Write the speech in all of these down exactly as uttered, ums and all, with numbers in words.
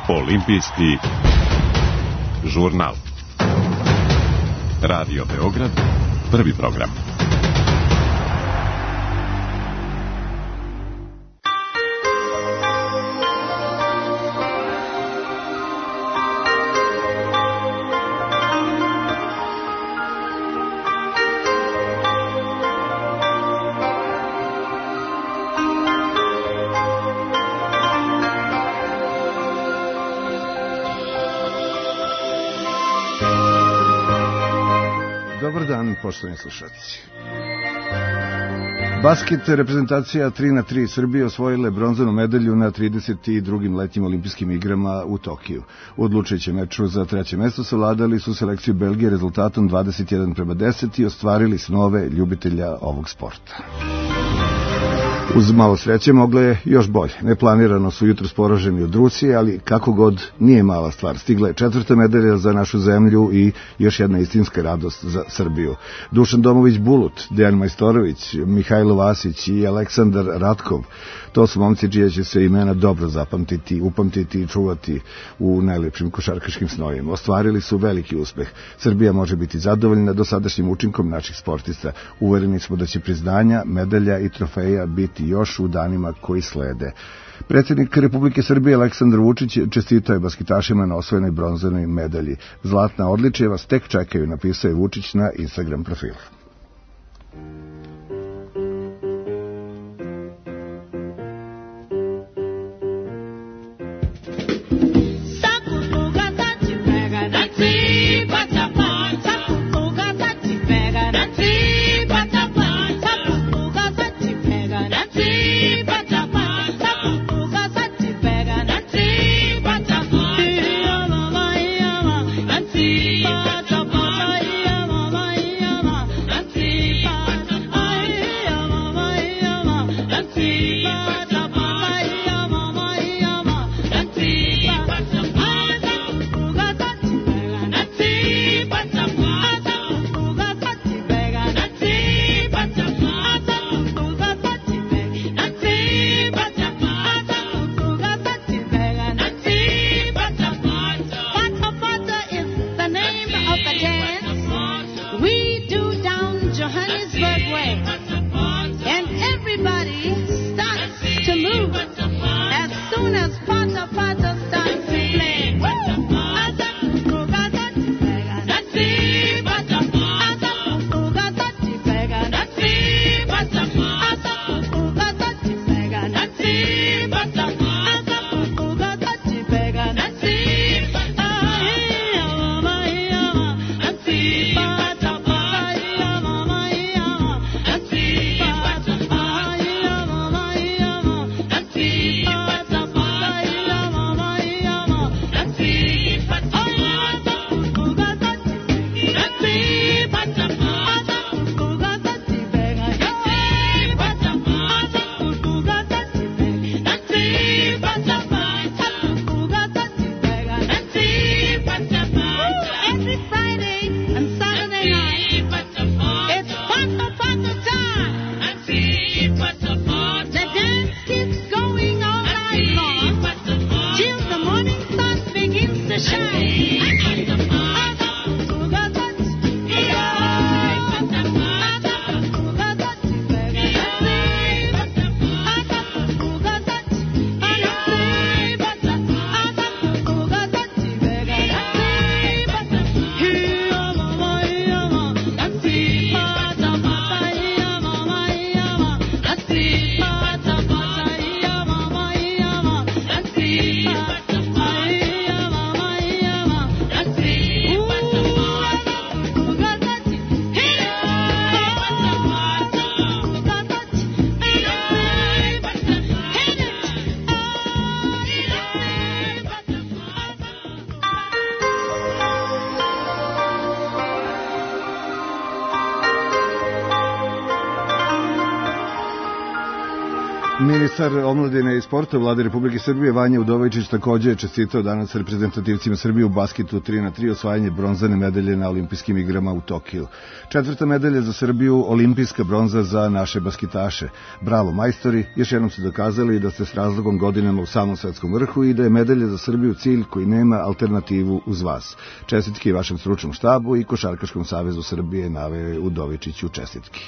Olimpijski žurnal. Radio Beograd, prvi program. Poštovani slušalci. Basket reprezentacija tri na tri Srbije osvojile bronzanu medalju na trideset drugim letnjim olimpijskim igrama u Tokiju. U odlučujućem meču za treće mesto savladali su selekciju Belgije rezultatom dvadeset jedan prema deset i ostvarili snove ljubitelja ovog sporta. Uz malo sreće moglo je još bolje. Neplanirano su jutros poraženi od Rusije, ali kako god nije mala stvar. Stigla je četvrta medalja za našu zemlju i još jedna istinska radost za Srbiju. Dušan Domović-Bulut, Dejan Majstorović, Mihajlo Vasić i Aleksandar Ratkov. To su momci čija će se imena dobro zapamtiti, upamtiti i čuvati u najlepšim košarkaškim snovima. Ostvarili su veliki uspeh. Srbija može biti zadovoljna dosadašnjim učinkom naših sportista. Uvereni smo da će priznanja, medalja i trofeja biti još u danima koji slede. Predsjednik Republike Srbije Aleksandar Vučić čestitao je basketašima na osvojenoj bronzanoj medalji. Zlatna odličja vas tek čekaju, napisao je Vučić na Instagram profilu. Komesar omladine i sporta Vlade Republike Srbije Vanja Udovičić takođe je čestitao danas reprezentativcima Srbije u basketu tri na tri osvajanje bronzane medalje na olimpijskim igrama u Tokiju. Četvrta medalja za Srbiju, olimpijska bronza za naše basketaše. Bravo majstori, još jednom su dokazali da ste s razlogom godinama u samom svetskom vrhu i da je medalja za Srbiju cilj koji nema alternativu uz vas. Čestitke i vašem stručnom štabu i Košarkaškom savezu Srbije, naveo Udovičiću čestitke.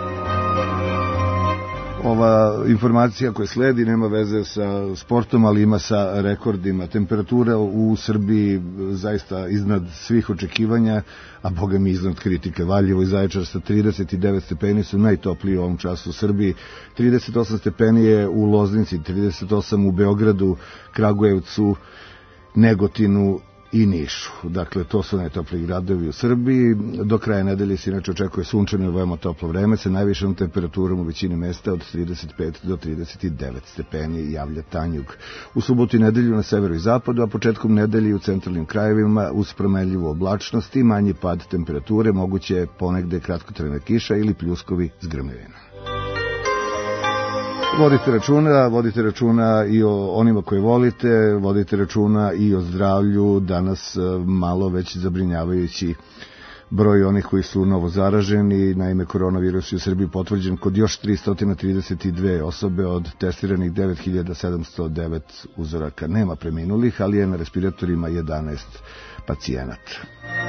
Ova informacija koja sledi nema veze sa sportom, ali ima sa rekordima. Temperatura u Srbiji zaista iznad svih očekivanja, a boga mi iznad kritike. Valjevo i Zaječar sa trideset devet stepeni su najtopliji u ovom času u Srbiji. trideset osam stepeni je u Loznici, trideset osam u Beogradu, Kragujevcu, Negotinu i Nišu. Dakle, to su najtopliji gradovi u Srbiji. Do kraja nedelje se inače očekuje sunčano i veoma toplo vreme sa najvišom temperaturom u većini mesta od trideset pet do trideset devet stepeni, javlja Tanjug. U subotu i nedelju na severu i zapadu, a početkom nedelje u centralnim krajevima uz promenljivu oblačnost i manji pad temperature, moguće je ponegde kratkotrajna kiša ili pljuskovi s grmljevina. Vodite računa, vodite računa i o onima koje volite, vodite računa i o zdravlju. Danas malo već zabrinjavajući broj onih koji su novo zaraženi. Naime, koronavirus je u Srbiji potvrđen kod još tristo trideset dve osobe od testiranih devet hiljada sedamsto devet uzoraka. Nema preminulih, ali je na respiratorima jedanaest pacijenata.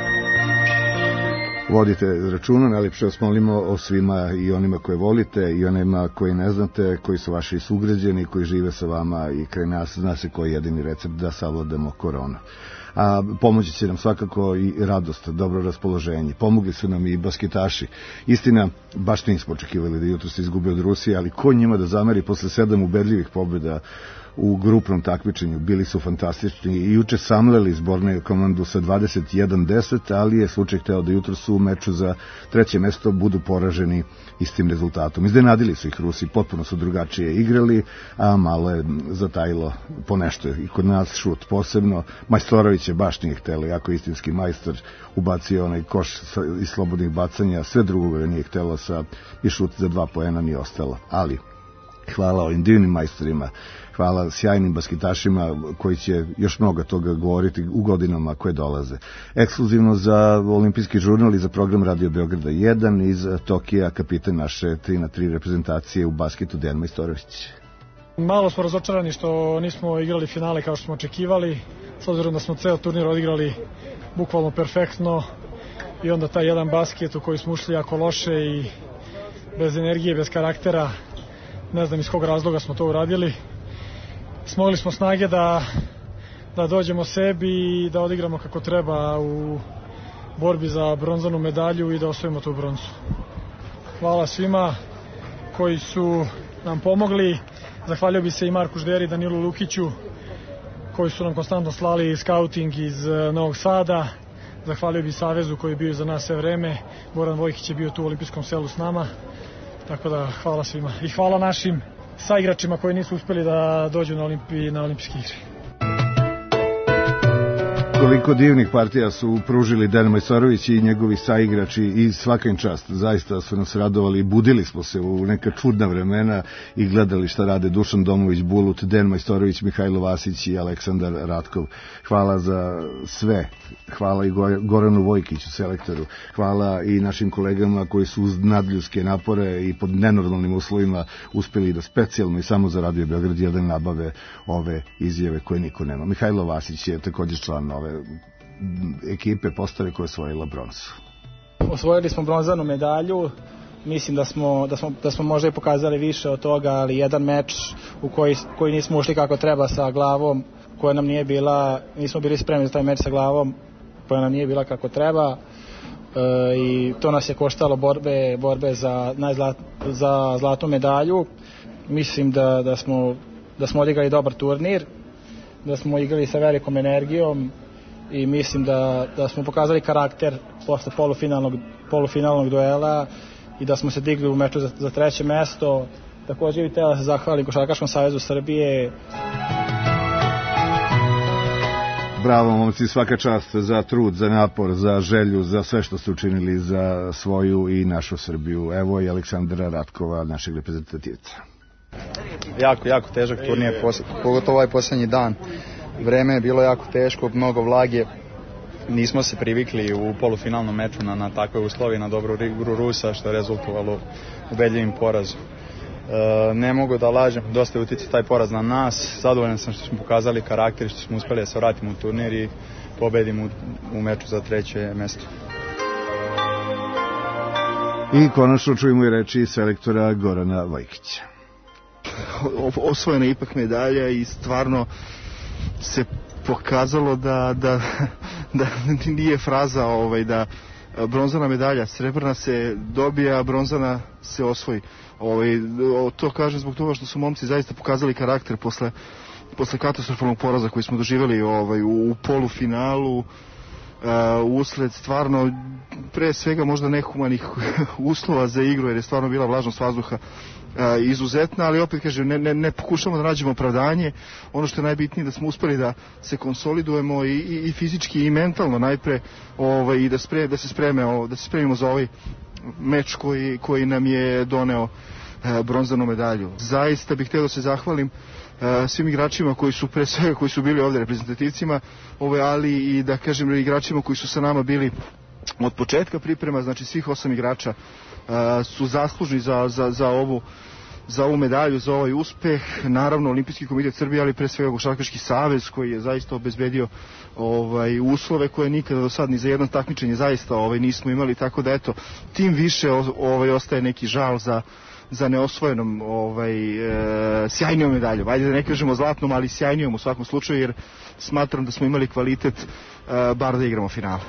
Vodite računa, najljepše vas molimo o svima i onima koje volite i onima koji ne znate, koji su vaši sugrađeni, koji žive sa vama i kraj nas, zna se koji je jedini recept da savladamo koronu. A pomoći će nam svakako i radost, dobro raspoloženje. Pomogli su nam i basketaši. Istina, baš nismo očekivali da jutro se izgube od Rusije, ali ko njima da zameri posle sedam ubedljivih pobjeda u grupnom takmičenju, bili su fantastični i juče samleli zbornu komandu sa dvadeset jedan deset, ali je slučaj hteo da jutro su u meču za treće mesto budu poraženi istim rezultatom. Iznenadili su ih Rusi, potpuno su drugačije igrali, a malo je zatajilo po nešto. I kod nas šut posebno. Majstorović je baš nije htelo, jako istinski majstor, ubacio onaj koš iz slobodnih bacanja, sve drugo nije htelo sa i šut za dva poena nije ostalo. Ali hvala ovim divnim majstorima, hvala sjajnim basketašima koji će još mnogo toga govoriti u godinama koje dolaze. Ekskluzivno za olimpijski žurnal i za program Radio Beograda jedan iz Tokija, kapitan naše tri na tri reprezentacije u basketu Dejan Majstorović. Malo smo razočarani što nismo igrali finale kao što smo očekivali, s obzirom da smo ceo turnir odigrali bukvalno perfektno i onda taj jedan basket u koji smo ušli jako loše i bez energije, bez karaktera, ne znam iz kog razloga smo to uradili. Smogli smo snage da, da dođemo sebi i da odigramo kako treba u borbi za bronzanu medalju i da osvojimo tu bronzu. Hvala svima koji su nam pomogli. Zahvalio bi se i Marku Žderi i Danilu Lukiću koji su nam konstantno slali skauting iz Novog Sada. Zahvalio bi Savezu koji je bio za nas sve vreme. Goran Vojkić je bio tu u olimpijskom selu s nama. Tako da hvala svima. I hvala našim saigračima koji nisu uspeli da dođu na, Olimpi, na olimpijske igre. Koliko divnih partija su pružili Dejan Majstorović i njegovi saigrači i svaka im čast. Zaista su nas radovali i budili smo se u neka čudna vremena i gledali šta rade Dušan Domović, Bulut, Dejan Majstorović, Mihajlo Vasić i Aleksandar Ratkov. Hvala za sve. Hvala i Goranu Vojkiću, selektoru. Hvala i našim kolegama koji su uz nadljudske napore i pod nenormalnim uslovima uspeli da specijalno i samo za Radio Beograd jedan nabave ove izjave koje niko nema. Mihajlo Vasić je također član ove ekipe postave koja je osvojila bronzu. Osvojili smo bronzanu medalju. Mislim da smo, da smo, da smo možda i pokazali više od toga, ali jedan meč u koji, koji nismo ušli kako treba sa glavom, koja nam nije bila, nismo bili spremni za taj meč sa glavom, koja nam nije bila kako treba. E, i to nas je koštalo borbe, borbe za, najzlat, za zlatnu medalju. Mislim da, da, smo, da smo odigrali dobar turnir, da smo igrali sa velikom energijom i mislim da, da smo pokazali karakter posle polufinalnog, polufinalnog duela i da smo se digli u meču za, za treće mesto. Također bih htio da se zahvalim Košarkaškom savezu Srbije. Bravo, momci, svaka čast za trud, za napor, za želju, za sve što ste učinili za svoju i našu Srbiju. Evo i Aleksandra Ratkova, našeg reprezentativca. jako, jako težak turnir, pogotovo ovaj posljednji dan. Vreme je bilo jako teško, mnogo vlage. Nismo se privikli u polufinalnom meču na, na takve uslovi, na dobru igru Rusa, što je rezultovalo ubedljivim porazom. E, ne mogu da lažem, dosta je uticao taj poraz na nas. Zadovoljan sam što smo pokazali karakter i što smo uspeli da se vratimo u turnir i pobedimo u, u meču za treće mesto. I konačno čujemo i reči selektora Gorana Vojkića. Osvojena je ipak medalja i stvarno se pokazalo da, da, da nije fraza ovaj, da bronzana medalja, srebrna se dobija, a bronzana se osvoji. Ovaj, to kažem zbog toga što su momci zaista pokazali karakter posle, posle katastrofalnog poraza koji smo doživjeli ovaj, u, u polufinalu. Uh, usled stvarno pre svega možda nehumanih uslova za igru, jer je stvarno bila vlažnost vazduha uh, izuzetna, ali opet kažem, ne, ne, ne pokušamo da nađemo opravdanje. Ono što je najbitnije da smo uspeli da se konsolidujemo i, i, i fizički i mentalno najpre ovaj, i da, spre, da, se spreme, da se spremimo za ovaj meč koji, koji nam je doneo uh, bronzanu medalju. Zaista bih htio da se zahvalim Uh, svim igračima koji su pre svega koji su bili ovde reprezentativcima, ove, ali i da kažem igračima koji su sa nama bili od početka priprema, znači svih osam igrača uh, su zaslužni za, za, za, ovu, za ovu medalju, za ovaj uspeh. Naravno Olimpijski komitet Srbije, ali pre svega Košarkaški savez koji je zaista obezbedio ovaj, uslove koje nikada do sad ni za jedno takmičenje zaista ovaj, nismo imali, tako da eto, tim više ovaj, ostaje neki žal za za neosvojenom ovaj, e, sjajnijom medaljom. Ajde da ne kažemo zlatnom, ali sjajnijom u svakom slučaju, jer smatram da smo imali kvalitet e, bar da igramo finale.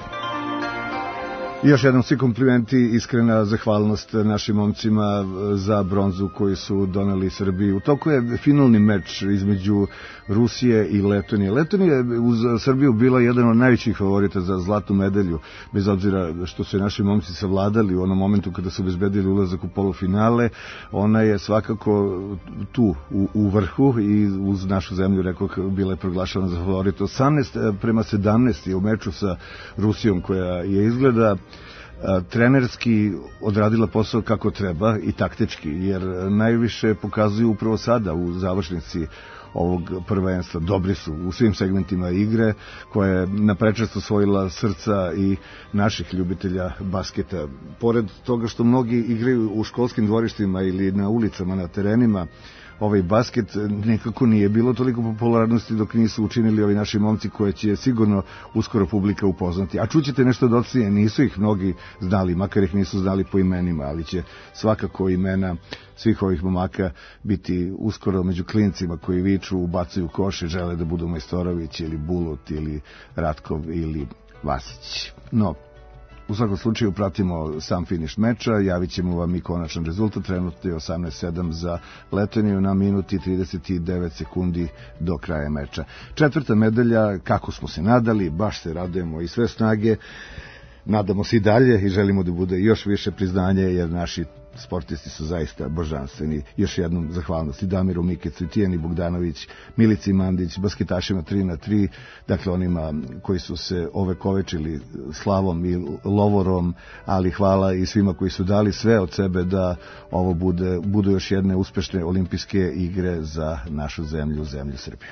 I još jednom svi komplimenti, iskrena zahvalnost našim momcima za bronzu koji su doneli Srbiji. U toku je finalni meč između Rusije i Letonije. Letonija je uz Srbiju bila jedan od najvećih favorita za zlatnu medalju, bez obzira što su naši momci savladali u onom momentu kada su obezbedili ulazak u polufinale. Ona je svakako tu u, u vrhu i uz našu zemlju, rekao, bila je proglašena za favorit. osamnaest prema sedamnaest je u meču sa Rusijom, koja je izgleda trenerski odradila posao kako treba i taktički, jer najviše pokazuju upravo sada u završnici ovog prvenstva. Dobri su u svim segmentima igre, koja je naprečesto osvojila srca i naših ljubitelja basketa. Pored toga što mnogi igraju u školskim dvorištima ili na ulicama, na terenima, ovaj basket nekako nije bilo toliko popularnosti dok nisu učinili ovi naši momci koje će sigurno uskoro publika upoznati. A čućete nešto docnije, nisu ih mnogi znali, makar ih nisu znali po imenima, ali će svakako imena svih ovih momaka biti uskoro među klincima koji viču, ubacuju koše, žele da budu Majstorović ili Bulut ili Ratkov ili Vasić. No, u svakom slučaju pratimo sam finiš meča, javit ćemo vam i konačan rezultat. Trenutno je osamnaest sedam za Letoniju na minuti trideset devet sekundi do kraja meča. Četvrta medalja, kako smo se nadali, baš se radujemo i sve snage. Nadamo se i dalje i želimo da bude još više priznanje, jer naši sportisti su zaista božanstveni. Još jednom zahvalnosti Damiru Mikecu, Tijani Bogdanović, Milici Mandić, basketašima tri na tri, dakle onima koji su se ovekovečili slavom i lovorom, ali hvala i svima koji su dali sve od sebe da ovo bude, budu još jedne uspešne olimpijske igre za našu zemlju, zemlju Srbiju.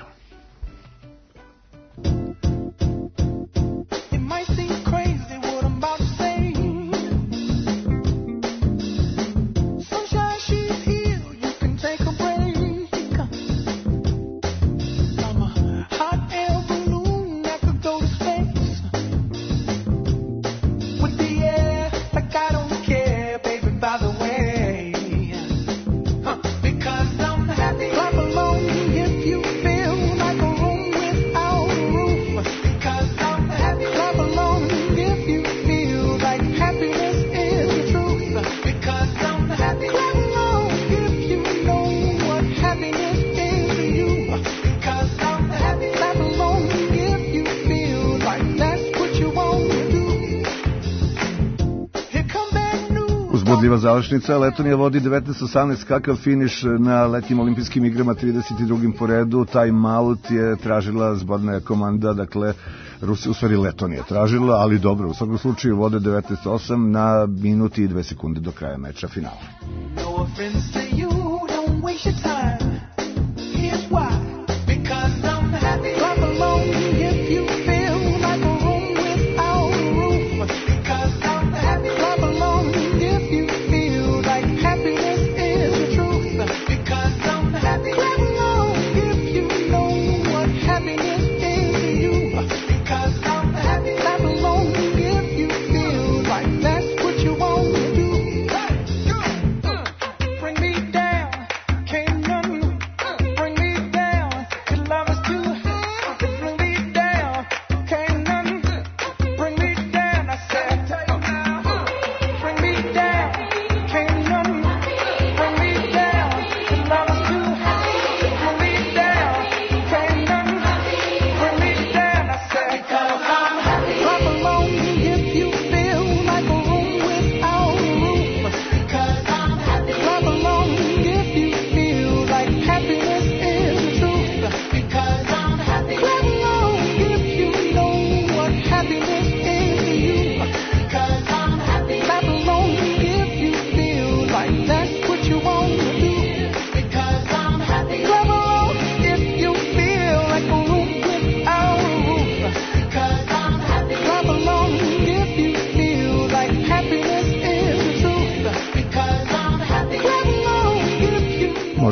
Uzbudljiva završnica, Letonija vodi devetnaest osamnaest, kakav finiš na letnjim olimpijskim igrama, trideset drugim po redu. Timeout je tražila zborna komanda, dakle Rusija, u stvari Letonija tražila, ali dobro, u svakom slučaju vode devetnaest osam na minuti i dve sekunde do kraja meča finala. No offense to you, don't waste your time.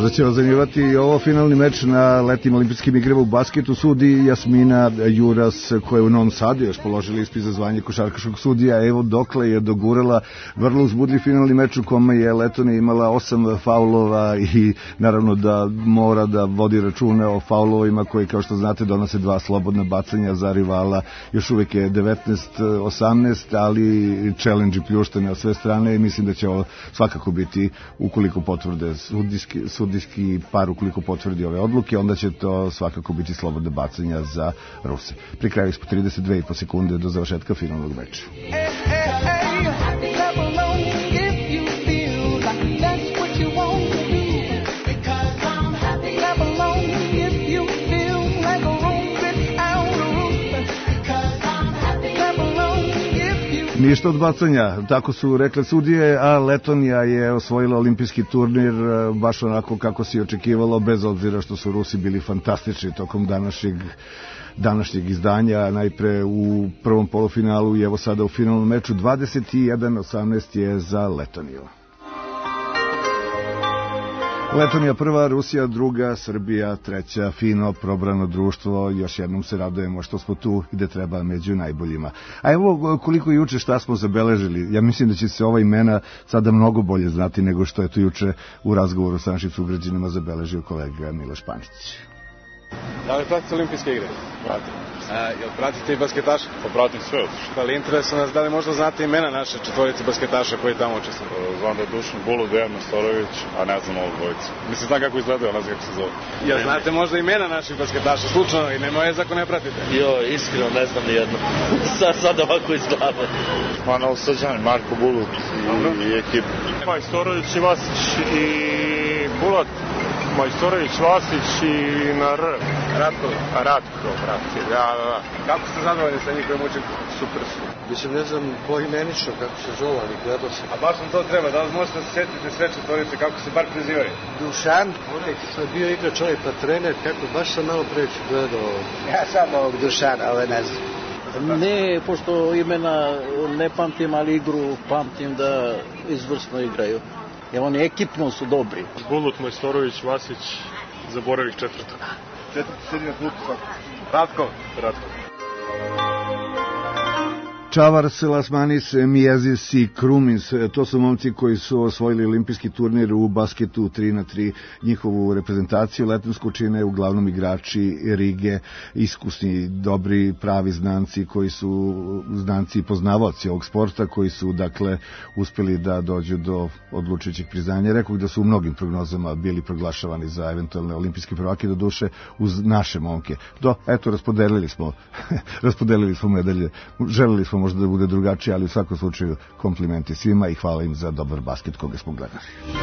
Možda će ozanjivati i ovo finalni meč na letnjim olimpijskim igrama u basketu. Sudi Jasmina Juras, koja je u Novom Sadu još položila ispit za zvanje košarkaškog sudija. Evo dokle je dogurala vrlo uzbudljiv finalni meč u kome je Letonija imala osam faulova i naravno da mora da vodi račune o faulovima koji, kao što znate, donose dva slobodna bacanja za rivala. Još uvijek je devetnaest osamnaest, ali challenge i pljuštane na sve strane i mislim da će ovo svakako biti, ukoliko potvrde sudijski, sudijski par, ukoliko potvrdi ove odluke, onda će to svakako biti slobodne bacanja za Ruse. Pri kraju ispod trideset dve i po sekunde do završetka finalnog meča. Ništa od bacanja, tako su rekle sudije, a Letonija je osvojila olimpijski turnir baš onako kako se očekivalo, bez obzira što su Rusi bili fantastični tokom današnjeg, današnjeg izdanja, najpre u prvom polufinalu i evo sada u finalnom meču. Dvadeset jedan osamnaest je za Letoniju. Letonija prva, Rusija druga, Srbija treća, fino probrano društvo, još jednom se radujemo što smo tu gde treba među najboljima. A evo koliko juče šta smo zabeležili, ja mislim da će se ova imena sada mnogo bolje znati nego što je to juče u razgovoru sa našim sugrađanima zabeležio kolega Miloš Panić. Da li pratite olimpijske igre? Pratim. A, jel pratite i basketaše? Pa pratim sve. Da li interesuje nas, da li možda znate imena naše četvorice basketaša koji tamo učestvuju? Znam da je Dušan Bulut, Dejan Nestorović, a ne znam ovo dvojicu. Mislim, znam kako izgledaju, ne znam kako se zove. Jel znate možda imena naših basketaša? Slučajno i nema veze ako ne pratite. Jo, iskreno ne znam nijedno. Sad, sad ovako izgleda. Pa Novosađani, Marko Bulut i, i ekipa. Majstorović i Vasić i Bulat. Majstorović, Vasić i na R. Ratko. Ratko, Ratko, da, da, da. Kako ste zadovoljni sa njihovim učinkom? Super su. Mislim, ne znam poimenično kako se zove, ali gledao sam. A baš vam to treba, da li možete se sjetiti sve četvorice, kako se bar prezivaju? Dušan, onaj što je bio igrač, ovaj pa trener, kako, baš sam malo preći gledao. Ja sam ovog Dušana, ove ne znam. Ne, pošto imena ne pamtim, ali igru pamtim da izvrsno igraju. Jer oni ekipno su dobri. Bulut, Majstorović, Vasić, zaboravih četvrtak. Četvrti sedi na klupu svako. Ratko. Ratko. Čavars, Lasmanis, Mijezis i Krumins, to su momci koji su osvojili olimpijski turnir u basketu tri na tri. Njihovu reprezentaciju letonsku čine uglavnom igrači Rige, iskusni, dobri, pravi znanci koji su znanci i poznavaoci ovog sporta, koji su dakle uspeli da dođu do odlučujućeg priznanja. Rekao da su u mnogim prognozama bili proglašavani za eventualne olimpijske prvake, do duše uz naše momke. Do, eto, raspodelili smo raspodelili smo medalje. Želeli smo možda da bude drugačije, ali u svakom slučaju komplimenti svima i hvala im za dobar basket koga smo gledali.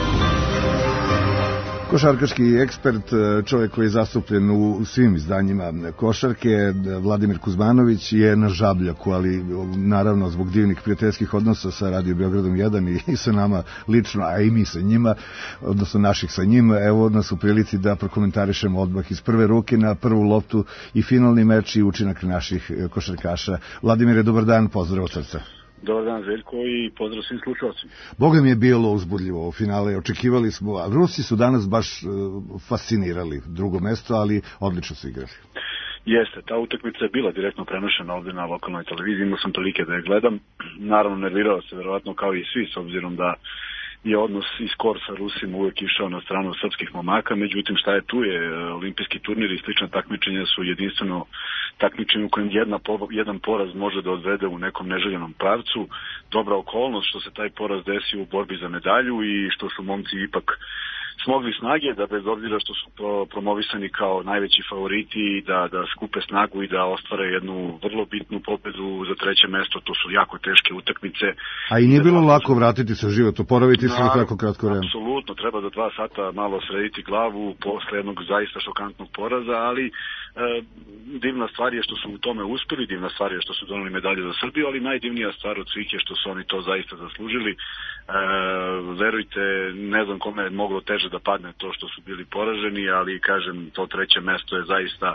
Košarkaški ekspert, čovjek koji je zastupljen u svim izdanjima košarke, Vladimir Kuzmanović, je na žabljaku, ali naravno zbog divnih prijateljskih odnosa sa Radio Beogradom jedan i, i sa nama lično, a i mi sa njima, odnosno naših sa njima, evo nas u prilici da prokomentarišemo odmah iz prve ruke na prvu loptu i finalni meč i učinak naših košarkaša. Vladimire, dobar dan, pozdrav od srca. Dobar dan, Željko, i pozdrav svim slušalcima. Boga mi je bilo uzbudljivo u finale, očekivali smo, a Rusi su danas baš uh, fascinirali drugo mesto, ali odlično su igrali. Jeste, ta utakmica je bila direktno prenošena ovdje na lokalnoj televiziji, imao sam prilike da je gledam. Naravno, nervirao se verovatno kao i svi, s obzirom da je odnos i skor sa Rusima uvijek išao na stranu srpskih momaka, međutim šta je tu je, olimpijski turnir i slična takmičenja su jedinstveno takmičenje u kojem jedna, jedan poraz može da odvede u nekom neželjenom pravcu. Dobra okolnost što se taj poraz desi u borbi za medalju i što su momci ipak smogli snage da bez obzira što su promovisani kao najveći favoriti da, da skupe snagu i da ostvare jednu vrlo bitnu pobedu za treće mesto. To su jako teške utakmice. A i nije bilo da lako vratiti se u život, oporaviti se u tako kratko vreme. Apsolutno, treba za dva sata malo srediti glavu posle jednog zaista šokantnog poraza, ali e, divna stvar je što su u tome uspeli, divna stvar je što su doneli medalje za Srbiju, ali najdivnija stvar od svih je što su oni to zaista zaslužili. E, verujte, ne znam kome je moglo teže da padne to što su bili poraženi, ali kažem, to treće mesto je zaista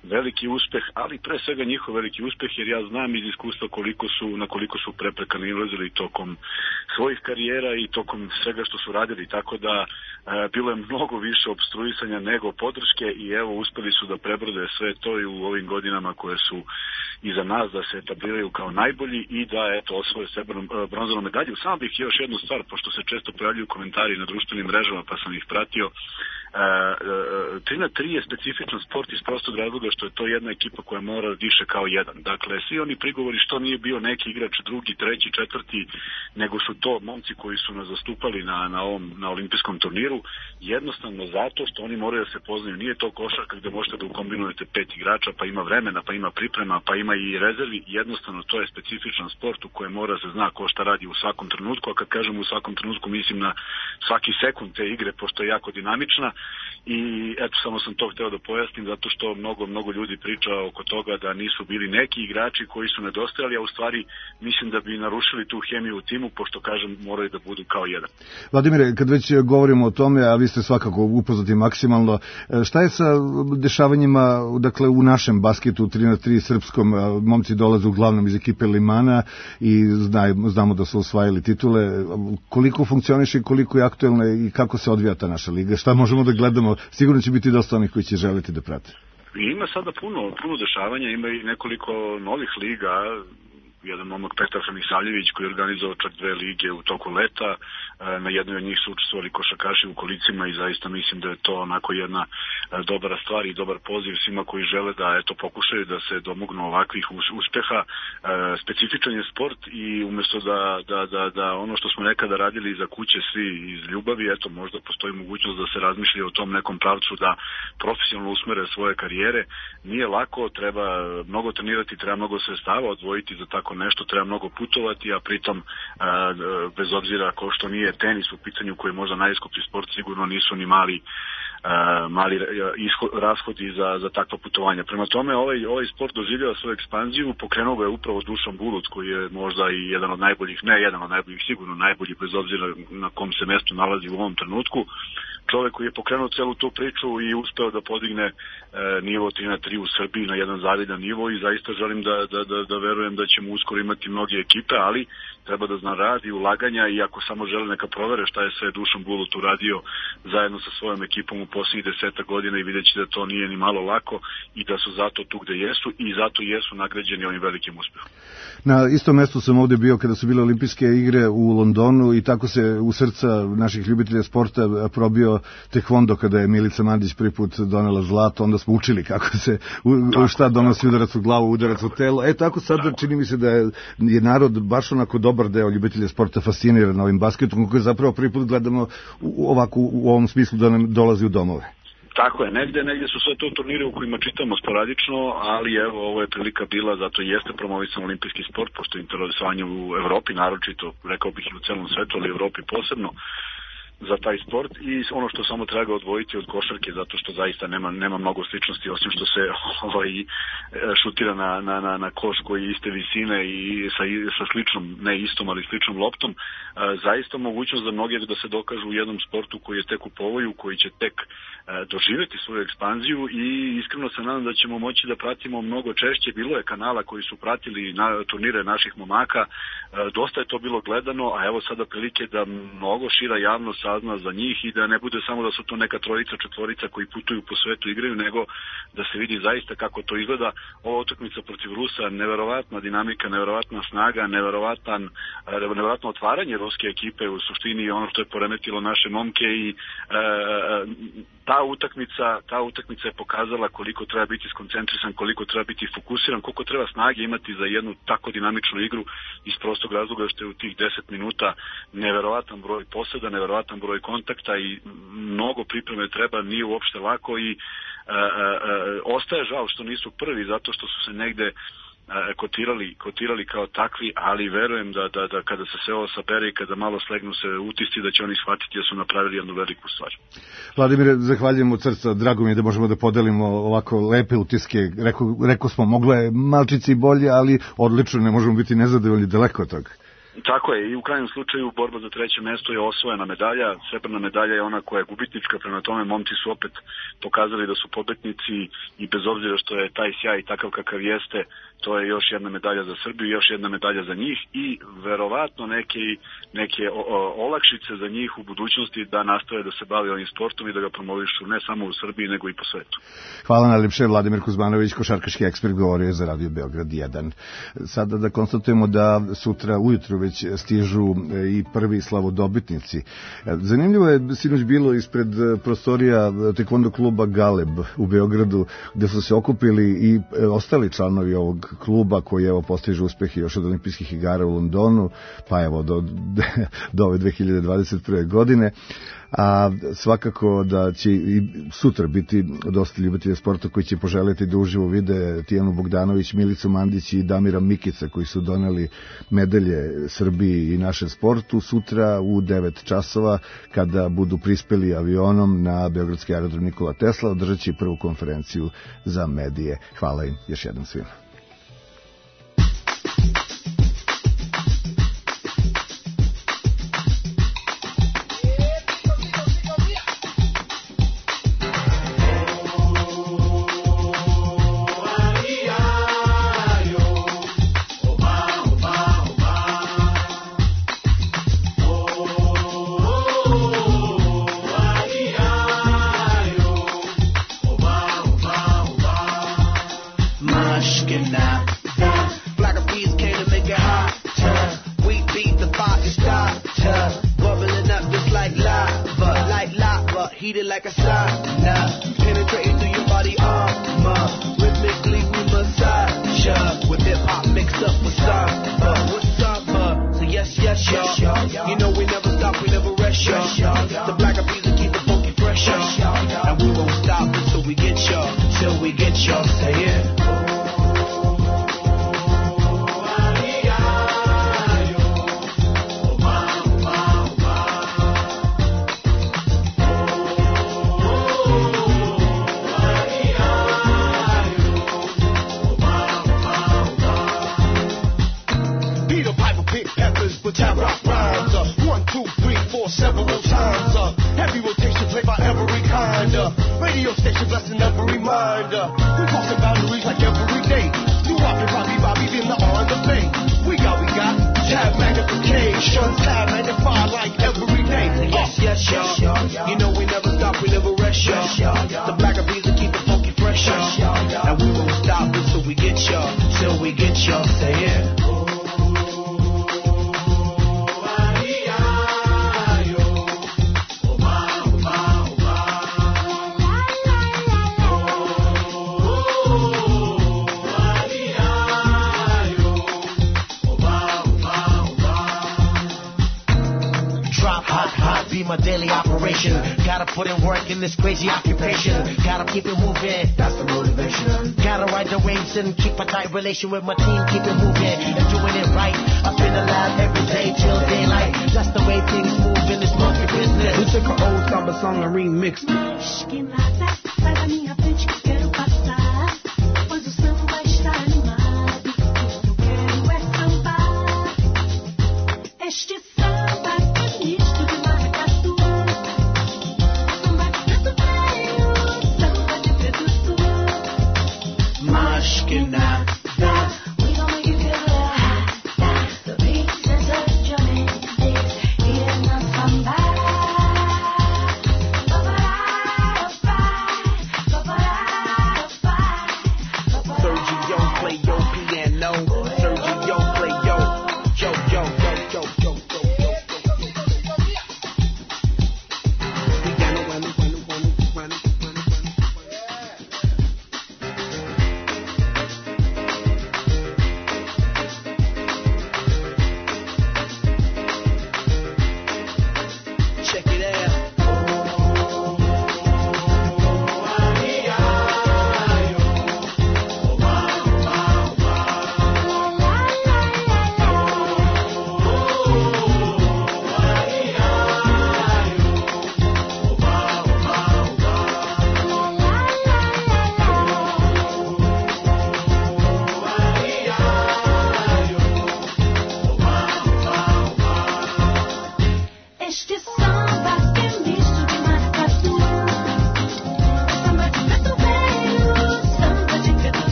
veliki uspeh, ali pre svega njihov veliki uspeh, jer ja znam iz iskustva koliko su, na koliko su prepreka nailazili tokom svojih karijera i tokom svega što su radili, tako da e, bilo je mnogo više opstruisanja nego podrške i evo uspeli su da prebrode sve to i u ovim godinama koje su iza nas, da se etabliraju kao najbolji i da eto osvoje srebrnu bronzanu medalju. Samo bih još jednu stvar, pošto se često pojavljuju komentari na društvenim mrežama, pa sam ih pratio. tri na tri je specifičan sport iz prostog razloga što je to jedna ekipa koja mora da diše kao jedan. Dakle, svi oni prigovori što nije bio neki igrač drugi, treći, četvrti, nego su to momci koji su nas zastupali na, na ovom na olimpijskom turniru, jednostavno zato što oni moraju da se poznaju. Nije to košarka gde možete da ukombinujete pet igrača, pa ima vremena, pa ima priprema, pa ima i rezervi. Jednostavno to je specifičan sport u kojem mora se zna ko šta radi u svakom trenutku, a kad kažem u svakom trenutku mislim na svaki sekund te igre, pošto je jako dinamična. I eto, samo sam to hteo da pojasnim, zato što mnogo, mnogo ljudi priča oko toga da nisu bili neki igrači koji su nedostajali, a u stvari mislim da bi narušili tu hemiju u timu, pošto kažem, moraju da budu kao jedan. Vladimire, kad već govorimo o tome, a vi ste svakako upoznati maksimalno, šta je sa dešavanjima, dakle, u našem basketu tri na tri srpskom, momci dolaze uglavnom iz ekipe Limana i znamo da su osvajali titule, koliko funkcioniše i koliko je aktuelna i kako se odvija ta naša liga, šta možemo da gledamo, sigurno će biti dosta onih koji će želiti da prate. Ima sada puno, puno dešavanja, ima i nekoliko novih liga, jedan momak Petar Franisavljević koji je organizovao čak dve lige u toku leta, na jednoj od njih su učestvovali košarkaši u kolicima i zaista mislim da je to onako jedna dobra stvar i dobar poziv svima koji žele da eto pokušaju da se domognu ovakvih uspeha. Specifičan je sport i umjesto da, da, da, da ono što smo nekada radili za kuće svi iz ljubavi, eto možda postoji mogućnost da se razmišlja o tom nekom pravcu da profesionalno usmere svoje karijere. Nije lako, treba mnogo trenirati, treba mnogo sredstava odvojiti za tako nešto, treba mnogo putovati, a pritom bez obzira ko što nije tenis u pitanju koji je možda najskuplji sport, sigurno nisu ni mali uh, mali ishod, rashodi za, za takva putovanja. Prema tome, ovaj, ovaj sport doživljava svoju ekspanziju, pokrenuo ga je upravo Dušan Bulut, koji je možda i jedan od najboljih, ne jedan od najboljih, sigurno najbolji, bez obzira na kom se mestu nalazi u ovom trenutku. Čovek koji je pokrenuo celu tu priču i uspeo da podigne e, nivo tri na tri u Srbiji na jedan zavidan nivo i zaista želim da, da, da, da verujem da ćemo uskoro imati mnoge ekipe, ali treba da zna rad i ulaganja i ako samo žele neka provere šta je sve Dušan Bulut uradio zajedno sa svojom ekipom u posljednjih deseta godina i vidjet će da to nije ni malo lako i da su zato tu gde jesu i zato jesu nagrađeni ovim velikim uspehom. Na istom mestu sam ovde bio kada su bile olimpijske igre u Londonu i tako se u srca naših ljubitelja sporta probio tekvondo kada je Milica Mandić prvi put donela zlato, onda smo učili kako se u, tako, šta donosi tako. Udarac u glavu, udarac u telo. E tako sad tako. Čini mi se da je, je narod baš onako dobar deo ljubitelja sporta fasciniran ovim basketom koji zapravo prvi put gledamo u, ovako u ovom smislu da nam dolazi u domove. Tako je, negde, negde su sve to turnire u kojima čitamo sporadično, ali evo, ovo je prilika bila, zato jeste promovisan olimpijski sport, pošto je interesovanje u Evropi, naročito, rekao bih i u celom svetu, ali u Evropi posebno, za taj sport i ono što samo treba odvojiti od košarke zato što zaista nema, nema mnogo sličnosti osim što se ovaj, šutira na, na, na, na koš koji je iste visine i sa, sa sličnom, ne istom, ali sličnom loptom. Zaista mogućnost za mnoge da se dokažu u jednom sportu koji je tek u povoju, koji će tek doživjeti svoju ekspanziju i iskreno se nadam da ćemo moći da pratimo mnogo češće. Bilo je kanala koji su pratili na turnire naših momaka, dosta je to bilo gledano, a evo sada prilike da mnogo šira javnost sazna za njih i da ne bude samo da su to neka trojica, četvorica koji putuju po svetu igraju, nego da se vidi zaista kako to izgleda. Ova utakmica protiv Rusa, neverovatna dinamika, neverovatna snaga, neverovatan, neverovatno otvaranje ruske ekipe, u suštini ono što je poremetilo naše momke i e, ta utakmica, ta utakmica je pokazala koliko treba biti skoncentrisan, koliko treba biti fokusiran, koliko treba snage imati za jednu tako dinamičnu igru iz prostog razloga što je u tih deset minuta neverovatan broj poseda, neverovatan broj kontakta i mnogo pripreme treba, nije uopšte lako i e, e, ostaje žao što nisu prvi zato što su se negde kotirali, kotirali kao takvi, ali verujem da, da, da kada se sve ovo sabere i kada malo slegnu se utisci da će oni shvatiti da su napravili jednu veliku stvar. Vladimire, zahvaljujem od srca, drago mi je da možemo da podelimo ovako lepe utiske, Reko, reko smo, moglo je malčici bolje, ali odlično, ne možemo biti nezadovoljni, daleko od toga. Tako je, i u krajnjem slučaju borba za treće mesto je osvojena medalja, srebrna medalja je ona koja je gubitnička, prema tome momci su opet pokazali da su pobednici i bez obzira što je taj sjaj takav kakav jeste, to je još jedna medalja za Srbiju, još jedna medalja za njih i verovatno neke, neke o, o, olakšice za njih u budućnosti da nastave da se bave ovim sportom i da ga promovišu ne samo u Srbiji nego i po svetu. Hvala najlepše, Vladimir Kuzmanović, košarkaški ekspert, govorio za Radio Beograd jedan. Sada da konstatujemo da sutra ujutru već stižu i prvi slavodobitnici. Zanimljivo je sinoć bilo ispred prostorija tekvondo kluba Galeb u Beogradu, gde su se okupili i ostali članovi ovog kluba koji evo postiže uspehe još od olimpijskih igara u Londonu, pa evo do, do ove dve hiljade dvadeset prve. godine. A svakako da će i sutra biti dosta ljubitelja sporta koji će poželjeti da uživo vide Tijanu Bogdanović, Milicu Mandić i Damira Mikica koji su doneli medalje Srbiji i našem sportu sutra u devet časova kada budu prispeli avionom na beogradski aerodrom Nikola Tesla, održat će prvu konferenciju za medije. Hvala im još jednom svima. With my team, keep it moving and doing it right. I've been alive every day till daylight. That's the way things move in this monkey business. We took an old samba song and remixed it.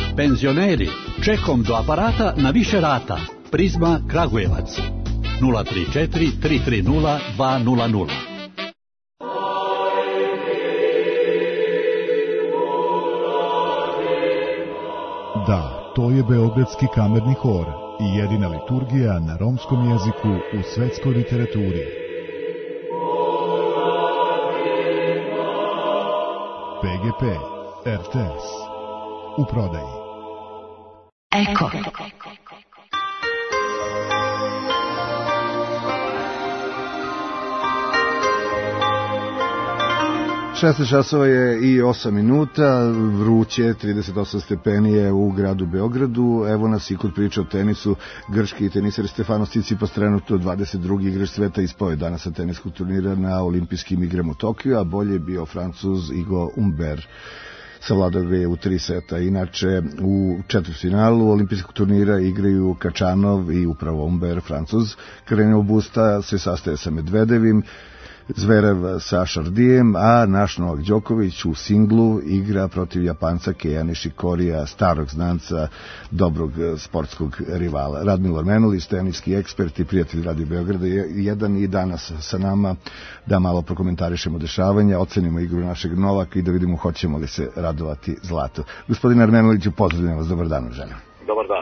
Penzioneri, čekom do aparata na više rata. Prizma Kragujevac. nula tri četiri tri tri nula dva nula nula. Da, to je Beogradski kamerni hor i jedina liturgija na romskom jeziku u svetskoj literaturi. P G P, R T S, u prodaji. Eko. šesnaest časova je i osam minuta, vruće, trideset osam stepeni je u gradu Beogradu. Evo nas i kod priče o tenisu. Grčki teniser Stefanos Tsitsipas, trenutno dvadeset drugi igrač sveta, ispao je danas sa teniskog turnira na olimpijskim igrama u Tokiju, a bolje je bio Francuz Igo Humbert. Savladao ga je u tri seta. Inače, u četvrtfinalu olimpijskog turnira igraju Kačanov i upravo Humbert, Francuz. Carreño Busta se sastaje sa Medvedevim, Zverev sa Šardijem, a naš Novak Đoković u singlu igra protiv Japanca Keja Nišikorija, starog znanca, dobrog sportskog rivala. Radmilo Armenulić, teniski ekspert i prijatelj Radio Beograda, je jedan i danas sa nama da malo prokomentarišemo dešavanja, ocenimo igru našeg Novaka i da vidimo hoćemo li se radovati zlatu. Gospodine Armenuliću, pozdravljam vas, dobar dan, žena. Dobar dan.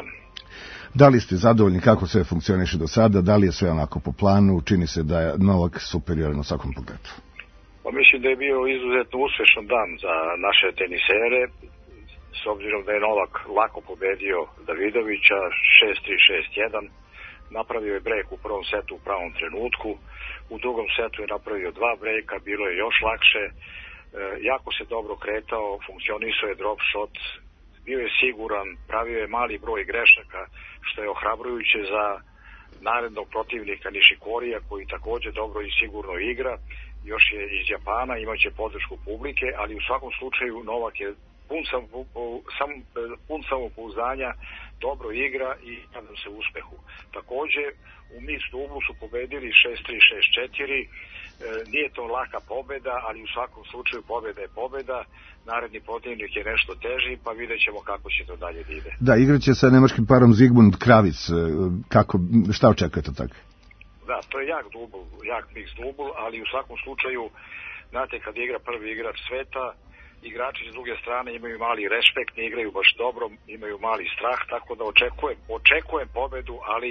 Da li ste zadovoljni kako sve funkcioniše do sada, da li je sve onako po planu, čini se da je Novak superioran u svakom pogledu? Pa mislim da je bio izuzetno uspešan dan za naše tenisere, s obzirom da je Novak lako pobedio Davidovića, šest tri šest jedan, napravio je brejk u prvom setu u pravom trenutku, u drugom setu je napravio dva brejka, bilo je još lakše, e, jako se dobro kretao, funkcionisao je drop shot, bio je siguran, pravio je mali broj grešaka, što je ohrabrujuće za narednog protivnika Nišikorija, koji također dobro i sigurno igra, još je iz Japana, imaće podršku publike, ali u svakom slučaju Novak je pun, sam, sam, pun samopouzdanja, dobro igra i nadam se uspehu. Također u mix dublu su pobedili šest tri šest četiri, e, nije to laka pobeda, ali u svakom slučaju pobeda je pobeda, naredni protivnik je nešto teži, pa vidjet ćemo kako će to dalje da ide. Da, igraće sa nemačkim parom Zigmund Kravic, kako, šta očekujete tako? Da, to je jak dubl, jak mix dubl, ali u svakom slučaju, znate, kad igra prvi igrač sveta, igrači s druge strane imaju mali respekt, ne igraju baš dobro, imaju mali strah, tako da očekujem, očekujem pobedu, ali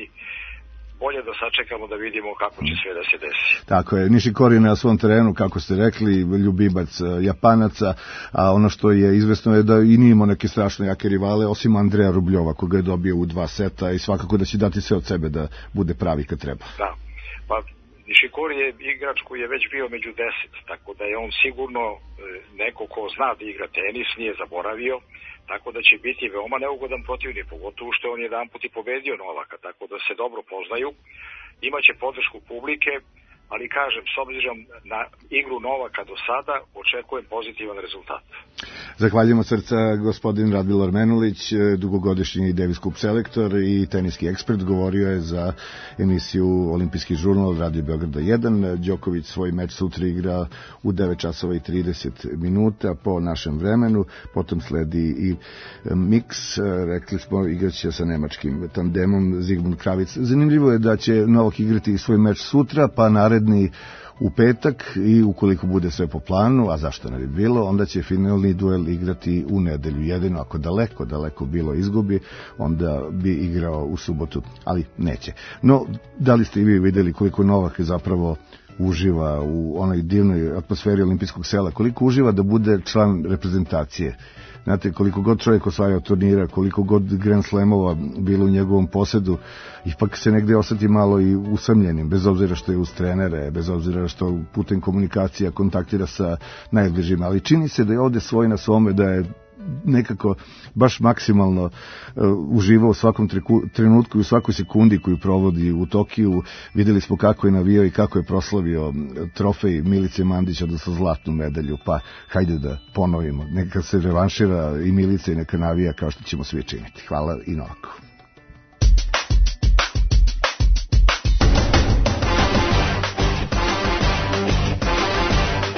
bolje da sačekamo da vidimo kako će sve da se desi. Tako je, Nišikori na svom terenu, kako ste rekli, ljubibac Japanaca, a ono što je izvesno je da i nije imao neke strašno jake rivale, osim Andreja Rubljova, koga je dobio u dva seta i svakako da će dati sve od sebe da bude pravi kad treba. Da, pa Nišikori je igrač koji je već bio među deset, tako da je on sigurno neko ko zna da igra tenis, nije zaboravio, tako da će biti veoma neugodan protivnik, pogotovo što je on jedan put i pobedio Novaka, tako da se dobro poznaju, imaće podršku publike, ali kažem, s obzirom na igru Novaka do sada, očekujem pozitivan rezultat. Zahvaljujemo srca gospodin Radmilo Armenulić, dugogodišnji Davis Cup selektor i teniski ekspert, govorio je za emisiju Olimpijski žurnal Radio Beograda jedan. Đoković svoj meč sutra igra u devet časova i trideset minuta po našem vremenu, potom sledi i miks, rekli smo, igraće sa nemačkim tandemom Zigmund Kravic. Zanimljivo je da će Novak igrati svoj meč sutra, pa naredni u petak i ukoliko bude sve po planu, a zašto ne bi bilo, onda će finalni duel igrati u nedelju. Jedino ako daleko, daleko bilo izgubi, onda bi igrao u subotu, ali neće. No, da li ste i vi videli koliko Novak zapravo uživa u onoj divnoj atmosferi olimpijskog sela, koliko uživa da bude član reprezentacije? Znate, koliko god čovjek osvajao turnira, koliko god Grand Slamova bilo u njegovom posedu, ipak se negdje osjeti malo i usamljenim, bez obzira što je uz trenere, bez obzira što putem komunikacija kontaktira sa najbližima. Ali čini se da je ovdje svoj na svome, da je nekako baš maksimalno uh, uživao u svakom treku, trenutku i u svakoj sekundi koju provodi u Tokiju. Vidjeli smo kako je navijao i kako je proslavio trofej Milice Mandić, odnosno zlatnu medalju, pa hajde da ponovimo. Neka se revanšira i Milica i neka navija kao što ćemo svi činiti. Hvala i Novaku.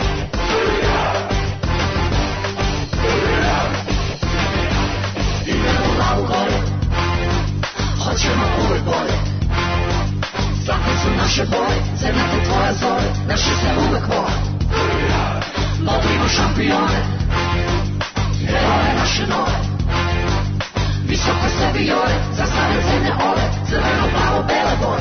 Yeah. naše boje, crnate tvoja zore, naši se uvek vole. Lovimo šampione, heroje naše nove. Visoko se vijore, zastave zemlje ove, crveno, plavo, bele boje.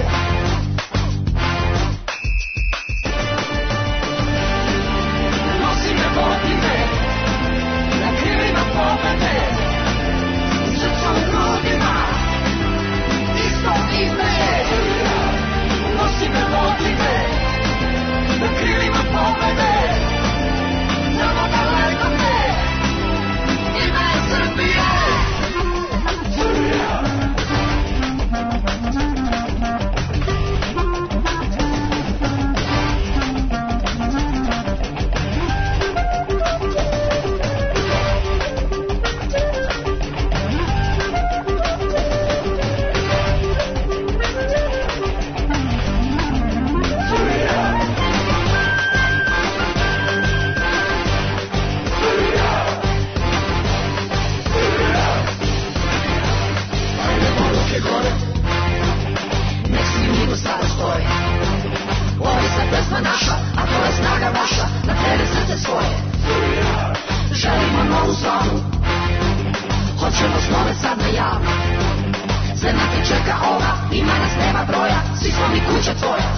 Nosi me vodine, na krilima pobede, srca u grudima, isto ime. Nosi me vodine, na krilima pobede, samo daleko me, ime je Srbije. Naša, a to je snaga vaša, na tere srce svoje. Želimo novu zonu, hoćemo snove sad na javno. Zemlja te čeka ova, ima nas nema broja, svi smo mi kuća tvoja.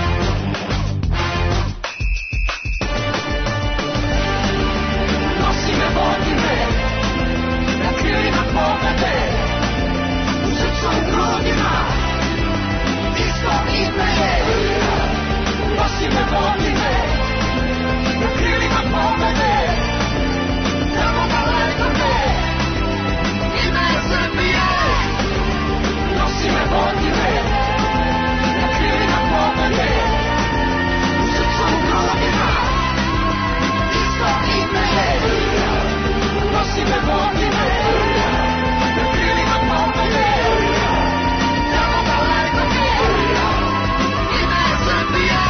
Nosi me, vodi me, na krilima pobede, u srcu u grudima, isto ime je. Nosi me, vodi me, na krilima pobede, tamo daleko me, ime je Srbije. Nosi me, vodi me, na krilima pobede, u srcu u grudima, isto ime je. Nosi me, vodi me, na krilima pobede, tamo daleko me, ime je Srbije.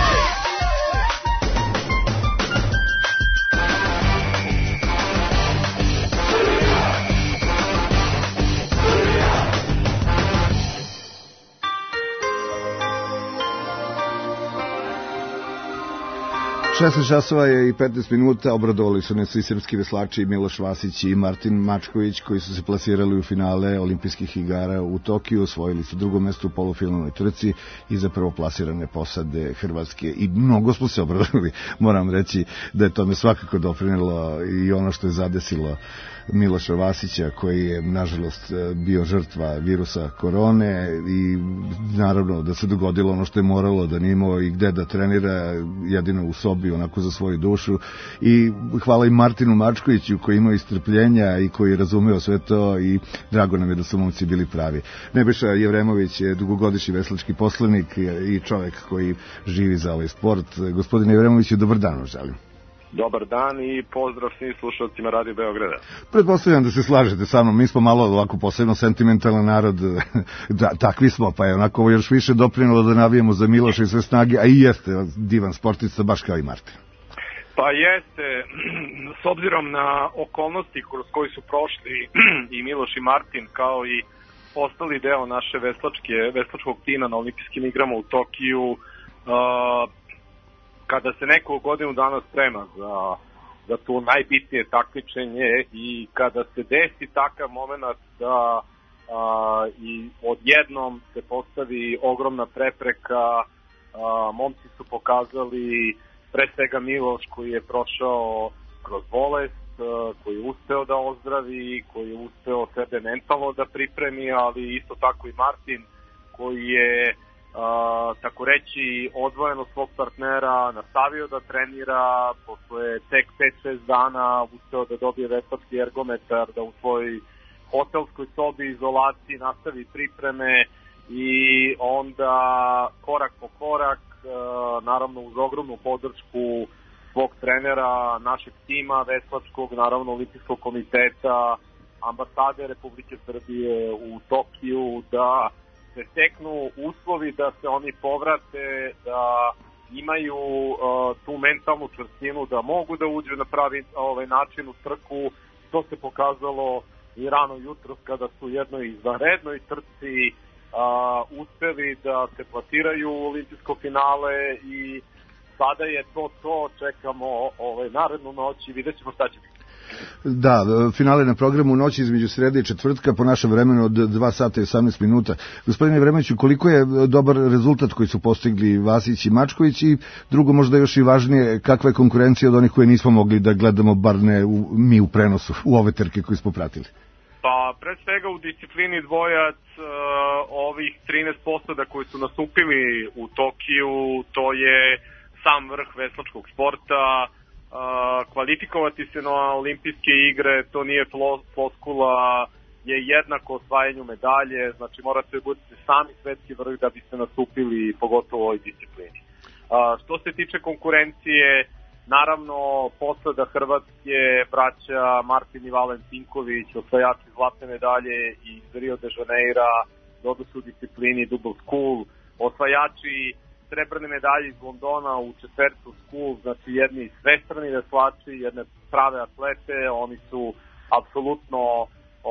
šesnaest časova je i petnaest minuta, obradovali su nas i srpski veslači Miloš Vasić i Martin Mačković koji su se plasirali u finale olimpijskih igara u Tokiju, osvojili su drugo mesto u polufinalnoj trci i za prvo plasirane posade Hrvatske i mnogo smo se obradovali, moram reći da je tome svakako doprinelo i ono što je zadesilo Miloša Vasića koji je nažalost bio žrtva virusa korone i naravno da se dogodilo ono što je moralo, da nije imao i gde da trenira, jedino u sobi onako za svoju dušu. I hvala i Martinu Mačkoviću koji ima istrpljenja i koji je razumeo sve to i drago nam je da su momci bili pravi. Nebojša Jevremović je dugogodišnji veslački poslanik i čovek koji živi za ovaj sport. Gospodine Jevremoviću, dobar dan vam želim. Dobar dan i pozdrav svim slušalcima Radio Beograda. Pretpostavljam da se slažete sa mnom, mi smo malo ovako posebno sentimentalan narod, da, takvi smo, pa je onako ovo još više doprinalo da navijemo za Miloša i sve snage, a i jeste divan sportista, baš kao i Martin. Pa jeste, s obzirom na okolnosti kroz koji su prošli i Miloš i Martin, kao i ostali deo naše veslačke, veslačkog tima na olimpijskim igrama u Tokiju, uh, kada se neko godinu dana sprema za, za to najbitnije takmičenje i kada se desi takav moment da a, i odjednom se postavi ogromna prepreka, a, momci su pokazali, pre svega Miloš koji je prošao kroz bolest, a, koji je uspeo da ozdravi, koji je uspeo sebe mentalno da pripremi, ali isto tako i Martin koji je Uh, tako reći odvojeno svog partnera nastavio da trenira, posle tek pet šest dana uspeo da dobije veslački ergometar, da u svojoj hotelskoj sobi izolaciji nastavi pripreme i onda korak po korak, uh, naravno uz ogromnu podršku svog trenera, našeg tima veslačkog, naravno Olimpijskog komiteta, ambasade Republike Srbije u Tokiju, da se steknu uslovi da se oni povrate, da imaju uh, tu mentalnu čvrstinu, da mogu da uđu na pravi ovaj način u trku. To se pokazalo i rano jutros kada su u jednoj izvanrednoj trci a, uspeli da se plasiraju u olimpijsko finale i sada je to to, čekamo ovaj, narednu noć i vidjet ćemo šta će biti. Da, finale na programu noći između srede i četvrtka po našem vremenu od dva sata i osamnaest minuta. Gospodine Evremoviću, koliko je dobar rezultat koji su postigli Vasić i Mačković i drugo možda još i važnije, kakva je konkurencija od onih koje nismo mogli da gledamo, bar ne u, mi u prenosu, u ove trke koje smo pratili? Pa, pre svega u disciplini dvojac uh, ovih trinaest posada koji su nastupili u Tokiju, to je sam vrh veslačkog sporta. Uh, kvalifikovati se na olimpijske igre, to nije floskula, je jednako osvajanju medalje, znači morate budete sami svetski vrh da biste nastupili pogotovo u ovoj disciplini. Uh, što se tiče konkurencije, naravno posada Hrvatske, braća Martin i Valen Tinković, osvajači zlatne medalje iz Rio de Janeira, dodu su u disciplini double school, osvajači srebrne medalje iz Londona u četvrtu school, znači jedni svestrani veslači, jedne prave atlete, oni su apsolutno o,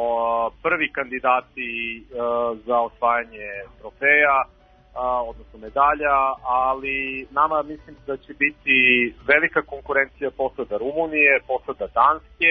prvi kandidati o, za osvajanje trofeja, a, odnosno medalja, ali nama mislim da će biti velika konkurencija posada Rumunije, posada Danske.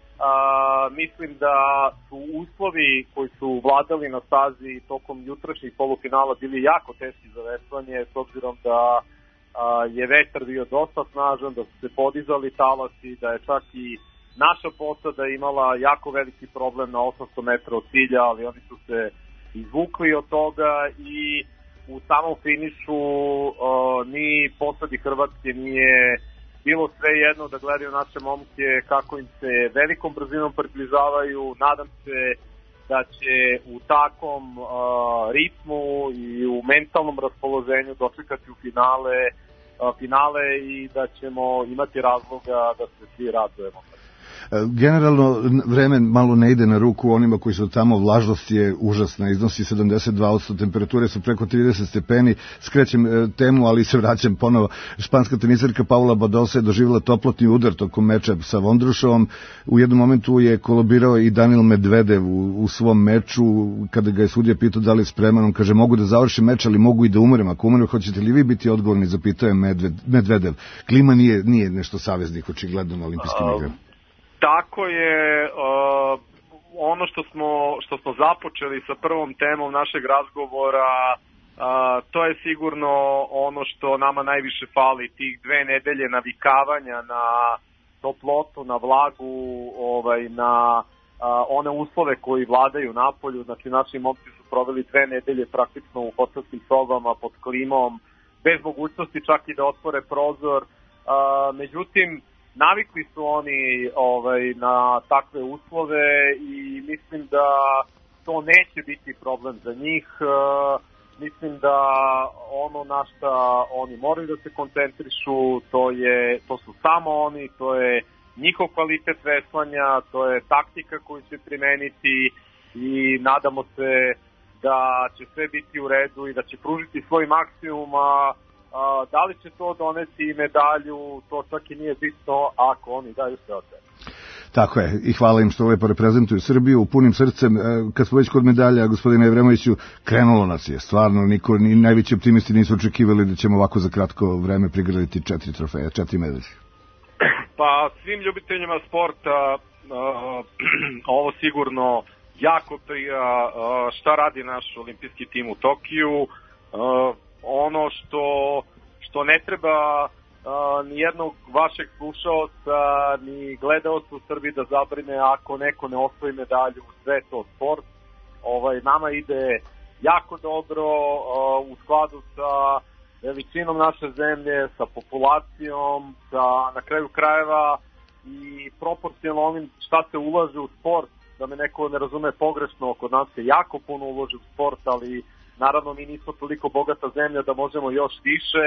A, mislim da su uslovi koji su vladali na stazi tokom jutrašnjih polufinala bili jako teški za veslanje, s obzirom da a, je vetar bio dosta snažan, da su se podizali talasi, da je čak i naša posada imala jako veliki problem na osamsto metara od cilja, ali oni su se izvukli od toga i u samom finišu a, ni posadi Hrvatske nije bilo sve jedno da gledaju naše momke kako im se velikom brzinom približavaju. Nadam se da će u takvom uh, ritmu i u mentalnom raspoloženju dočekati u finale, uh, finale i da ćemo imati razloga da se svi radujemo. Generalno, vreme malo ne ide na ruku onima koji su tamo, vlažnost je užasna, iznosi sedamdeset dva posto, temperature su preko trideset stepeni, skrećem temu, ali se vraćam ponovo. Španska tenisarka Paula Badosa je doživjela toplotni udar tokom meča sa Vondrušovom, u jednom momentu je kolobirao i Daniil Medvedev u, u svom meču, kada ga je sudija pitao da li je spreman, on kaže mogu da završim meč, ali mogu i da umrem, ako umrem, hoćete li vi biti odgovorni, zapitao je Medved, Medvedev. Klima nije, nije nešto saveznik očigledno na olimpijskim igrama. Tako je, uh, ono što smo, što smo započeli sa prvom temom našeg razgovora, uh, to je sigurno ono što nama najviše fali, tih dve nedelje navikavanja na toplotu, na vlagu, ovaj, na uh, one uslove koji vladaju napolju. Znači naši momci su proveli dve nedelje praktično u hotelskim sobama pod klimom, bez mogućnosti čak i da otvore prozor, uh, međutim, navikli su oni ovaj, na takve uslove i mislim da to neće biti problem za njih. E, mislim da ono na šta oni moraju da se koncentrišu, to, je, to su samo oni, to je njihov kvalitet veslanja, to je taktika koju će primeniti i nadamo se da će sve biti u redu i da će pružiti svoj maksimum, a Uh, da li će to doneti medalju, to čak i nije bitno ako oni daju sve od sebe. Tako je, i hvala im što lepo reprezentuju Srbiju punim srcem. Kad smo već kod medalja, gospodine Evremoviću, krenulo nas je, stvarno, niko, ni najveći optimisti nisu očekivali da ćemo ovako za kratko vreme prigraditi četiri trofeja, četiri medalje. Pa svim ljubiteljima sporta uh, ovo sigurno jako prija uh, šta radi naš olimpijski tim u Tokiju. Uh, ono što, što ne treba uh, ni jednog vašeg slušaoca ni gledaoca u Srbiji da zabrine ako neko ne osvoji medalju, sve to sport. Ovaj, nama ide jako dobro uh, u skladu sa veličinom naše zemlje, sa populacijom, sa na kraju krajeva i proporcionalno onim šta se ulaže u sport, da me neko ne razume pogrešno, kod nas se jako puno ulaže u sport, ali naravno mi nismo toliko bogata zemlja da možemo još više.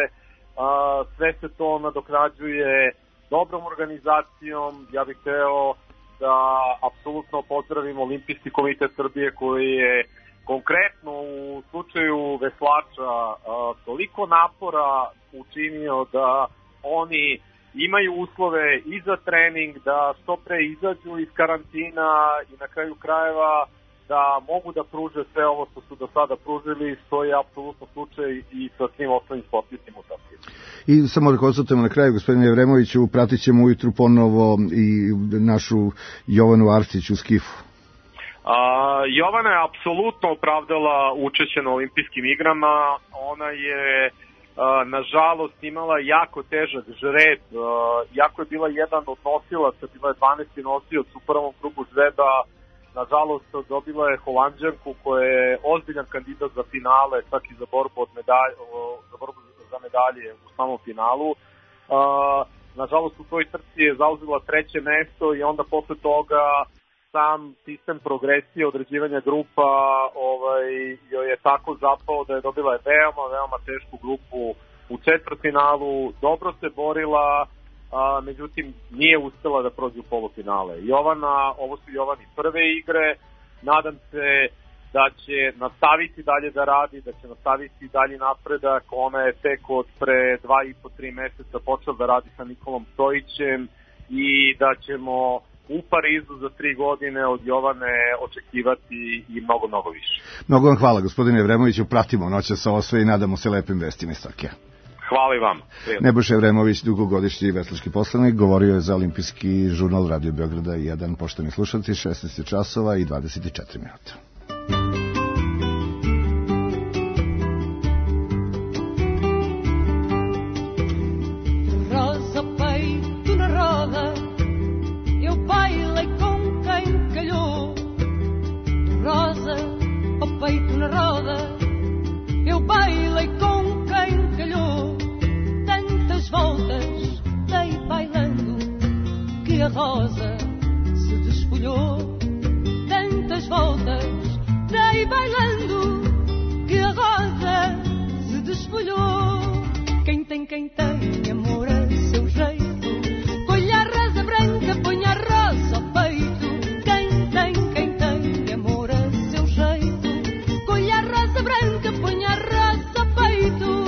Sve se to nadoknađuje dobrom organizacijom. Ja bih hteo da apsolutno pozdravim Olimpijski komitet Srbije koji je konkretno u slučaju veslača toliko napora učinio da oni imaju uslove i za trening, da što pre izađu iz karantina i na kraju krajeva da mogu da pruže sve ovo što su do sada pružili, što je apsolutno slučaj i sa svim ostalim sportistima u Tokiju. I samo da konstatujemo na kraju, gospodine Evremoviću, pratit ćemo ujutru ponovo i našu Jovanu Arsić u skifu. A, Jovana je apsolutno opravdala učešće na olimpijskim igrama. Ona je a, nažalost imala jako težak žreb, a, jako je bila jedan od nosilaca, bila je dvanaesti nosilac u prvom krugu žreba. Nažalost dobila je Holanđanku koja je ozbiljan kandidat za finale, čak i za borbu, od medalje, za, borbu za medalje u samom finalu. A, nažalost u toj trci je zauzela treće mesto i onda posle toga sam sistem progresije, određivanja grupa ovaj, joj je tako zapao da je dobila veoma, veoma tešku grupu u četvrtfinalu, dobro se borila, a, međutim nije uspela da prođe u polufinale. Jovana, ovo su Jovani prve igre, nadam se da će nastaviti dalje da radi, da će nastaviti dalje napredak. Ona je tek od pre dva i po, tri meseca počela da radi sa Nikolom Stojićem i da ćemo u Parizu za tri godine od Jovane očekivati i mnogo, mnogo više. Mnogo vam hvala, gospodine Evremoviću, pratimo noća sa osve i nadamo se lepim vestima iz Tokija. Hvala i vam. Nebojša Evremović, dugogodišnji veslački poslanik, govorio je za Olimpijski žurnal Radio Beograda jedan. Poštovani slušalci, šesnaest časova i dvadeset četiri minuta. Rosa, peito na roda, eu bailei com quem calhou. Rosa, o peito na roda, eu bailei com quem calhou. Tantas voltas dei bailando que a rosa se despolhou. Tantas voltas dei bailando que a rosa se despolhou. Quem tem, quem tem amor a seu jeito, põe a rosa branca, põe a rosa ao peito. Quem tem, quem tem amor a seu jeito, põe a rosa branca, põe a rosa ao peito.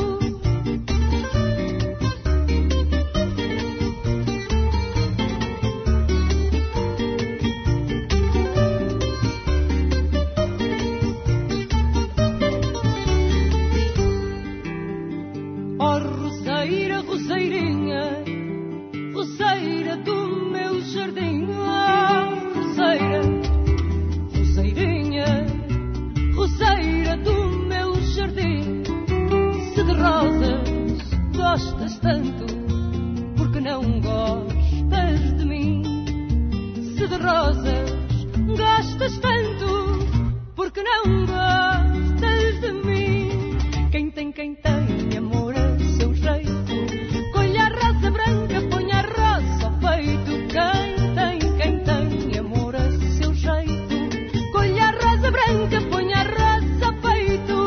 Oh, roseira, roseirinha, roseira do meu jardim. Oh, roseira, roseirinha, roseira do meu jardim. Se de rosas gostas tanto, porque não gostas de mim? Se de rosas gostas tanto, porque não gostas de mim? Quem tem, quem tem amor a seu jeito, colhe a rosa branca, põe a rosa ao peito. Quem tem, quem tem amor a seu jeito, colhe a rosa branca, põe a rosa ao peito.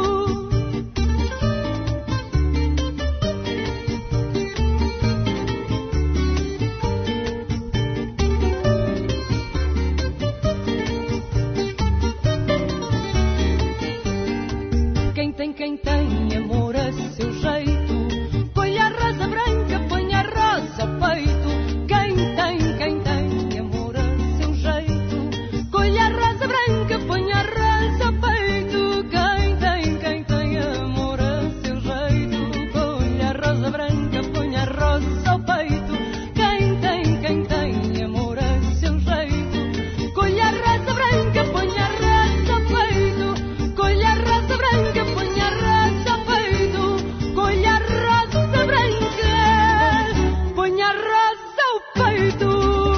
Quem tem, quem tem amor a seu jeito, põe a rosa branca, põe a rosa ao peito. Quem tem, quem tem amor a seu jeito, põe a rosa branca, põe a rosa ao peito. Quem tem, quem tem amor a seu jeito, põe a rosa branca, põe a rosa ao peito. Quem tem, quem tem amor a seu jeito, põe a rosa branca, põe a rosa ao peito. Colhe a rosa branca, põe a rosa ao peito. Colhe a rosa branca, põe a rosa ao peito.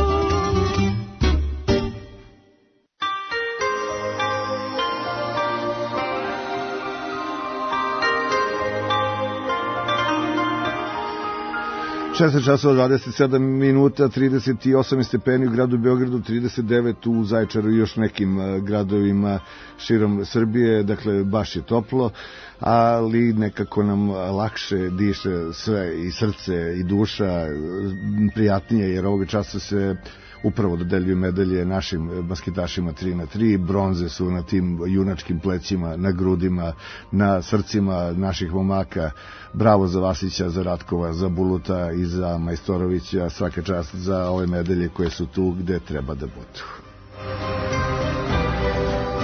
šesnaest časova dvadeset sedam minuta, trideset osam stepeni u gradu Beogradu, trideset devet u Zaječaru i još nekim gradovima širom Srbije, dakle baš je toplo, ali nekako nam lakše diše sve, i srce i duša, prijatnije, jer ovog časa se upravo dodeljuju medalje našim basketašima tri na tri, bronze su na tim junačkim plećima, na grudima, na srcima naših momaka. Bravo za Vasića, za Ratkova, za Buluta i za Majstorovića, svaka čast za ove medalje koje su tu gde treba da budu.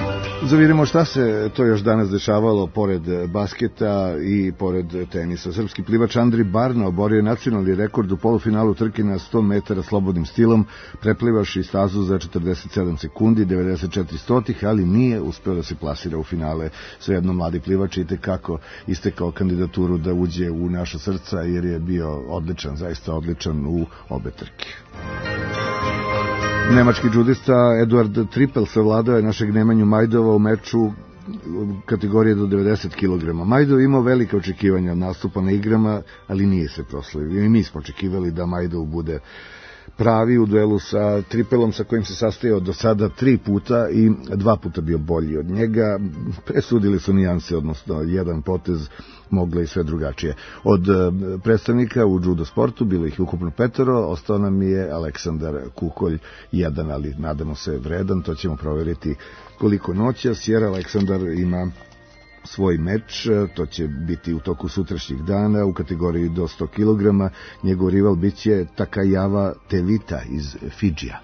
zavirimo šta se to još danas dešavalo pored basketa i pored tenisa. Srpski plivač Andri Barna oborio je nacionalni rekord u polufinalu trke na sto metara slobodnim stilom, preplivavši stazu za četrdeset sedam sekundi, devedeset četiri stotih, ali nije uspeo da se plasira u finale. Svejedno mladi plivač i tekako istekao kandidaturu da uđe u naša srca, jer je bio odličan, zaista odličan u obe trke. Nemački džudista Eduard Trippel savladao je našeg Nemanju Majdova u meču kategorije do devedeset kilograma. Majdov imao velike očekivanja od nastupa na igrama, ali nije se proslavio. I mi smo očekivali da Majdov bude pravi u duelu sa Trippelom, sa kojim se sastajao do sada tri puta i dva puta bio bolji od njega. Presudili su nijanse, odnosno jedan potez, mogla i sve drugačije. Od predstavnika u judo sportu bilo ih ukupno petoro, ostao nam je Aleksandar Kukolj jedan, ali nadamo se vredan, to ćemo provjeriti koliko noćas, jer Aleksandar ima svoj meč, to će biti u toku sutrašnjih dana u kategoriji do sto kilograma. Njegov rival biće Takayava Tevita iz Fidžija.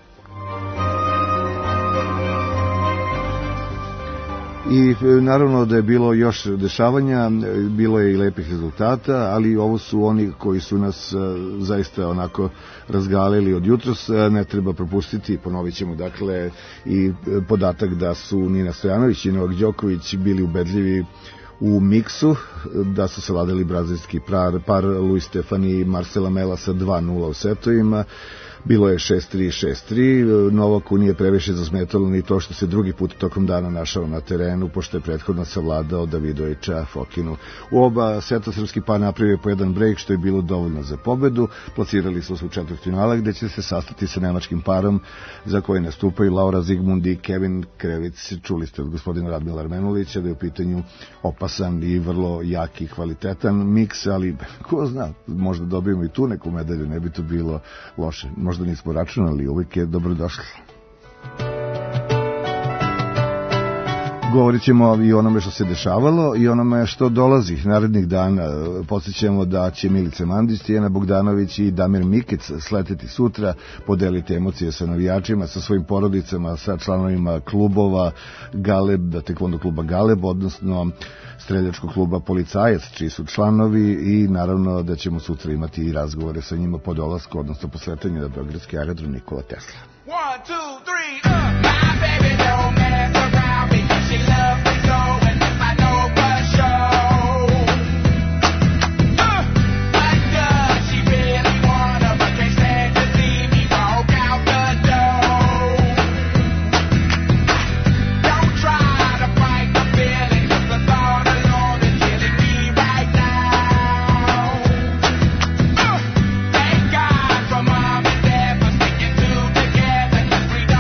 I naravno da je bilo još dešavanja, bilo je i lepih rezultata, ali ovo su oni koji su nas zaista onako razgalili od jutros. Ne treba propustiti, ponovit ćemo dakle i podatak da su Nina Stojanović i Novak Đoković bili ubedljivi u miksu, da su savladali brazilski par, par Luis Stefani i Marcela Mela sa dva nula u setovima. Bilo je šest tri šest tri, Novaku nije previše zasmetalo ni to što se drugi put tokom dana našao na terenu, pošto je prethodno savladao Davidovića Fokinu. U oba seta srpski par napravio po jedan break, što je bilo dovoljno za pobedu. Plasirali su se u četvrtfinale, gde će se sastati sa nemačkim parom za koje nastupaju Laura Zigmund i Kevin Krevic. Čuli ste od gospodina Radmila Armenulića da je u pitanju opasan i vrlo jak i kvalitetan miks, ali ko zna, možda dobijemo i tu neku medalju, ne bi to bilo loše. Možda nismo računali, uvijek je dobrodošli. Govorit ćemo i onome što se dešavalo i onome što dolazi narednih dana. Podsjećamo da će Milica Mandić, Tijana Bogdanović i Damir Mikic sleteti sutra, podeliti emocije sa navijačima, sa svojim porodicama, sa članovima klubova Galeb, da tekvondo kluba Galeb, odnosno streljačkog kluba Policajac, čiji su članovi, i naravno da ćemo sutra imati i razgovore sa njima po dolasku, odnosno po sletanju na beogradski aerodrom Nikola Tesla. One, two, three, uh. My baby don't mess around because she loves me so, and this I know for sure. Uh, but does she really wanna, but can't stand to see me walk out the door? Don't try to fight the feeling, 'cause the thought alone is killing me right now. Uh, thank God for mom and dad for sticking two together, 'cause we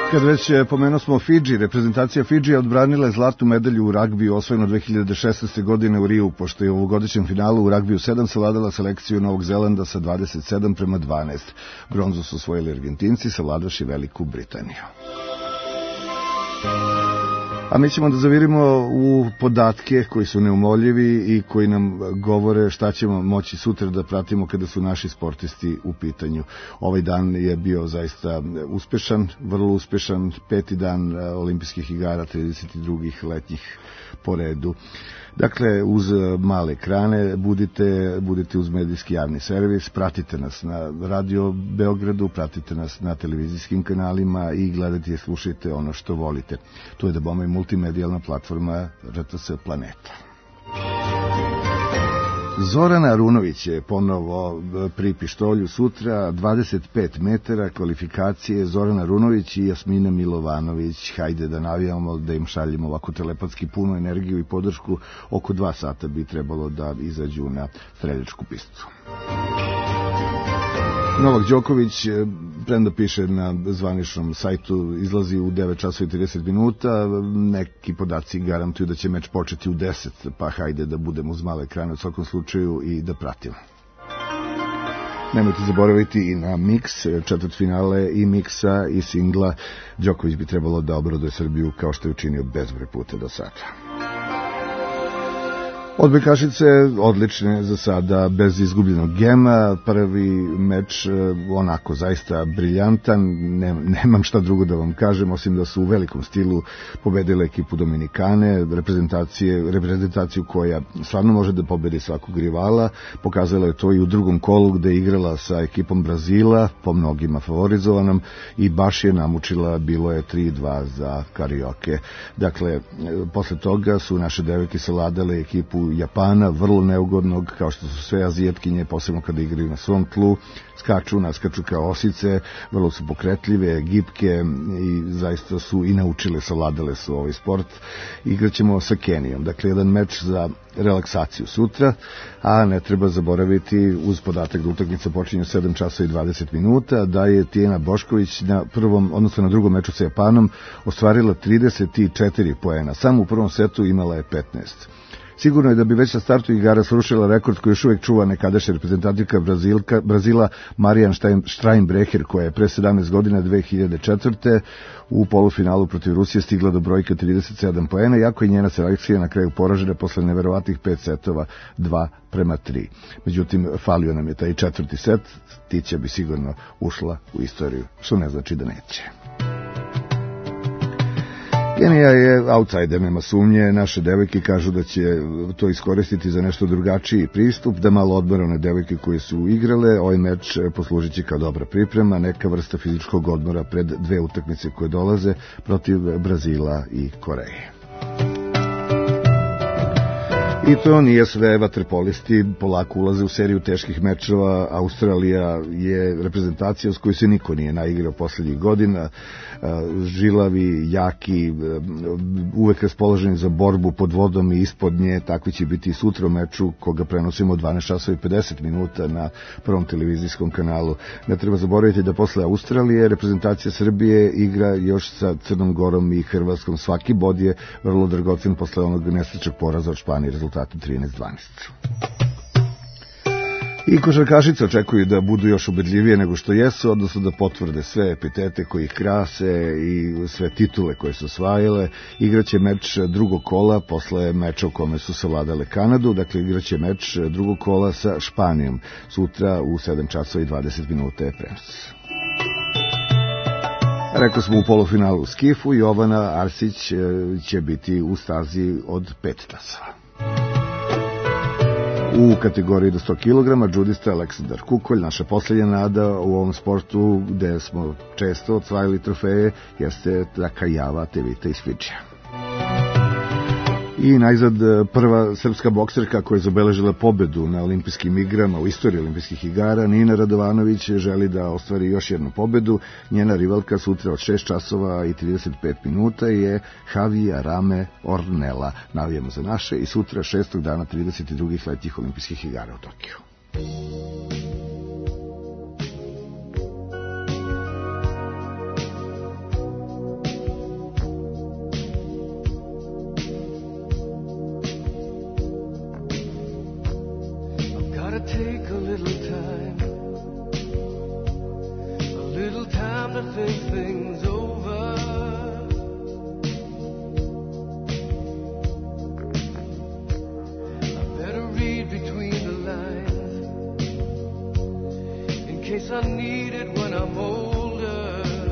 Kad već pomenuo smo Fidži, reprezentacija Fidžija odbranila je zlatnu medalju u ragbiju osvojeno dve hiljade šesnaeste. godine u Riju, pošto je u ovogodišnjem finalu u ragbiju sedam savladala selekciju Novog Zelanda sa dvadeset sedam prema dvanaest. Bronzu su osvojili Argentinci, savladavši Veliku Britaniju. A mi ćemo da zavirimo u podatke koji su neumoljivi i koji nam govore šta ćemo moći sutra da pratimo kada su naši sportisti u pitanju. Ovaj dan je bio zaista uspešan, vrlo uspešan, peti dan olimpijskih igara, trideset drugih letnjih po redu. Dakle, uz male ekrane budite, budite uz medijski javni servis, pratite nas na Radio Beogradu, pratite nas na televizijskim kanalima i gledajte i slušajte ono što volite. Tu je da bome i multimedijalna platforma R T S Planeta. Zorana Arunović je ponovo pri pištolju sutra, dvadeset pet metara, kvalifikacije Zorana Arunović i Jasmina Milovanović. Hajde da navijamo, da im šaljemo ovako telepatski punu energiju i podršku. Oko dva sata bi trebalo da izađu na streljačku pistu. Novak Đoković, premda piše na zvaničnom sajtu, izlazi u devet časova i trideset minuta, neki podaci garantuju da će meč početi u deset, pa hajde da budemo uz male ekrane u svakom slučaju i da pratimo. Nemojte zaboraviti i na miks, četvrtfinale i miksa i singla. Đoković bi trebalo da obraduje Srbiju kao što je učinio bezbroj puta do sada. Odbojkašice odlične za sada, bez izgubljenog gema. Prvi meč onako zaista briljantan, ne, nemam šta drugo da vam kažem, osim da su u velikom stilu pobedile ekipu Dominikane, reprezentacije, reprezentaciju koja stvarno može da pobedi svakog rivala. Pokazala je to i u drugom kolu gde je igrala sa ekipom Brazila, po mnogima favorizovanom, i baš je namučila, bilo je tri dva za Karioke. Dakle, posle toga su naše devojke savladale ekipu Japana, vrlo neugodnog, kao što su sve azijatkinje, posebno kada igraju na svom tlu, skaču, naskaču kao osice, vrlo su pokretljive, gibke i zaista su i naučile, savladale su ovaj sport. Igraćemo sa Kenijom, dakle jedan meč za relaksaciju sutra, a ne treba zaboraviti uz podatak da utakmica počinje u sedam časova i dvadeset minuta, da je Tijena Bošković na prvom, odnosno na drugom meču sa Japanom ostvarila trideset četiri poena, samo u prvom setu imala je petnaest. Sigurno je da bi već na startu igara srušila rekord koji još uvijek čuva nekadašnja reprezentativka Brazilka, Brazila Marijan Steinbrecher, koja je pre sedamnaest godina dve hiljade četvrte u polufinalu protiv Rusije stigla do brojke trideset sedam poena, iako je njena selekcija na kraju poražena posle neverovatnih pet setova, dva prema tri. Međutim, falio nam je taj četvrti set, Tića bi sigurno ušla u istoriju, što ne znači da neće. Kenija je outsider, nema sumnje. Naše devojke kažu da će to iskoristiti za nešto drugačiji pristup, da malo odmore one devojke koje su igrale. Ovaj meč poslužit će kao dobra priprema, neka vrsta fizičkog odmora pred dve utakmice koje dolaze protiv Brazila i Koreje. I to nije sve, vaterpolisti polako ulaze u seriju teških mečeva. Australija je reprezentacija s kojoj se niko nije naigrao poslednjih godina. Žilavi, jaki, uvek raspoloženi za borbu pod vodom i ispod nje, takvi će biti i sutra u meču koga prenosimo u dvanaest časova i pedeset minuta na prvom televizijskom kanalu. Ne treba zaboraviti da posle Australije reprezentacija Srbije igra još sa Crnom Gorom i Hrvatskom. Svaki bod je vrlo dragocen posle onog nesrećnog poraza od Španije, rezultatom trinaest dvanaest. I košarkašice očekuju da budu još ubedljivije nego što jesu, odnosno da potvrde sve epitete koji ih krase i sve titule koje su osvajale. Igraće meč drugog kola posle meča u kome su savladale Kanadu, dakle igraće meč drugog kola sa Španijom. Sutra u sedam časova i dvadeset minuta je prenos. Rekao smo u polufinalu u skifu, Jovana Arsić će biti u stazi od pet časova. U kategoriji do sto kilograma džudista Aleksandar Kukolj, naša posljednja nada u ovom sportu gde smo često osvajali trofeje, jeste Takajava Tevita iz Fidžija. I najzad prva srpska bokserka koja je zabeležila pobedu na olimpijskim igrama, u istoriji olimpijskih igara, Nina Radovanović želi da ostvari još jednu pobedu. Njena rivalka sutra od šest časova i trideset pet minuta je Javier Rame Ornella. Navijamo za naše i sutra šestog dana trideset drugih letnjih olimpijskih igara u Tokiju. think things over. I better read between the lines in case I need it when I'm older.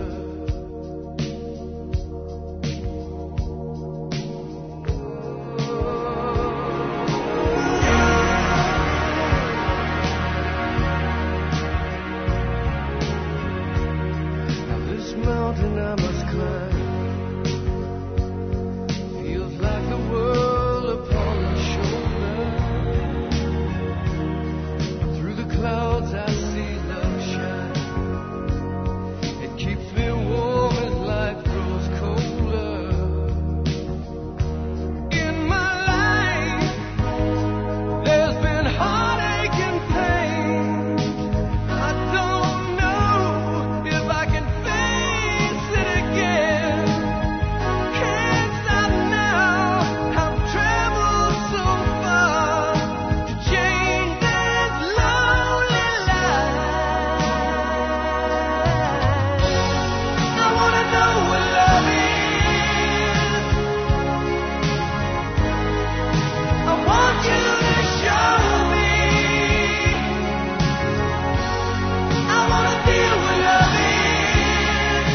Mountain I must climb feels like the world upon my shoulder. Through the clouds I see love shine. It keeps me warm as life grows colder. In my life there's been heartache and pain. I don't know if I can face it again. Can't stop now. I've traveled so far to change this lonely life. I wanna know what love is. I want you to show me. I wanna feel what love is.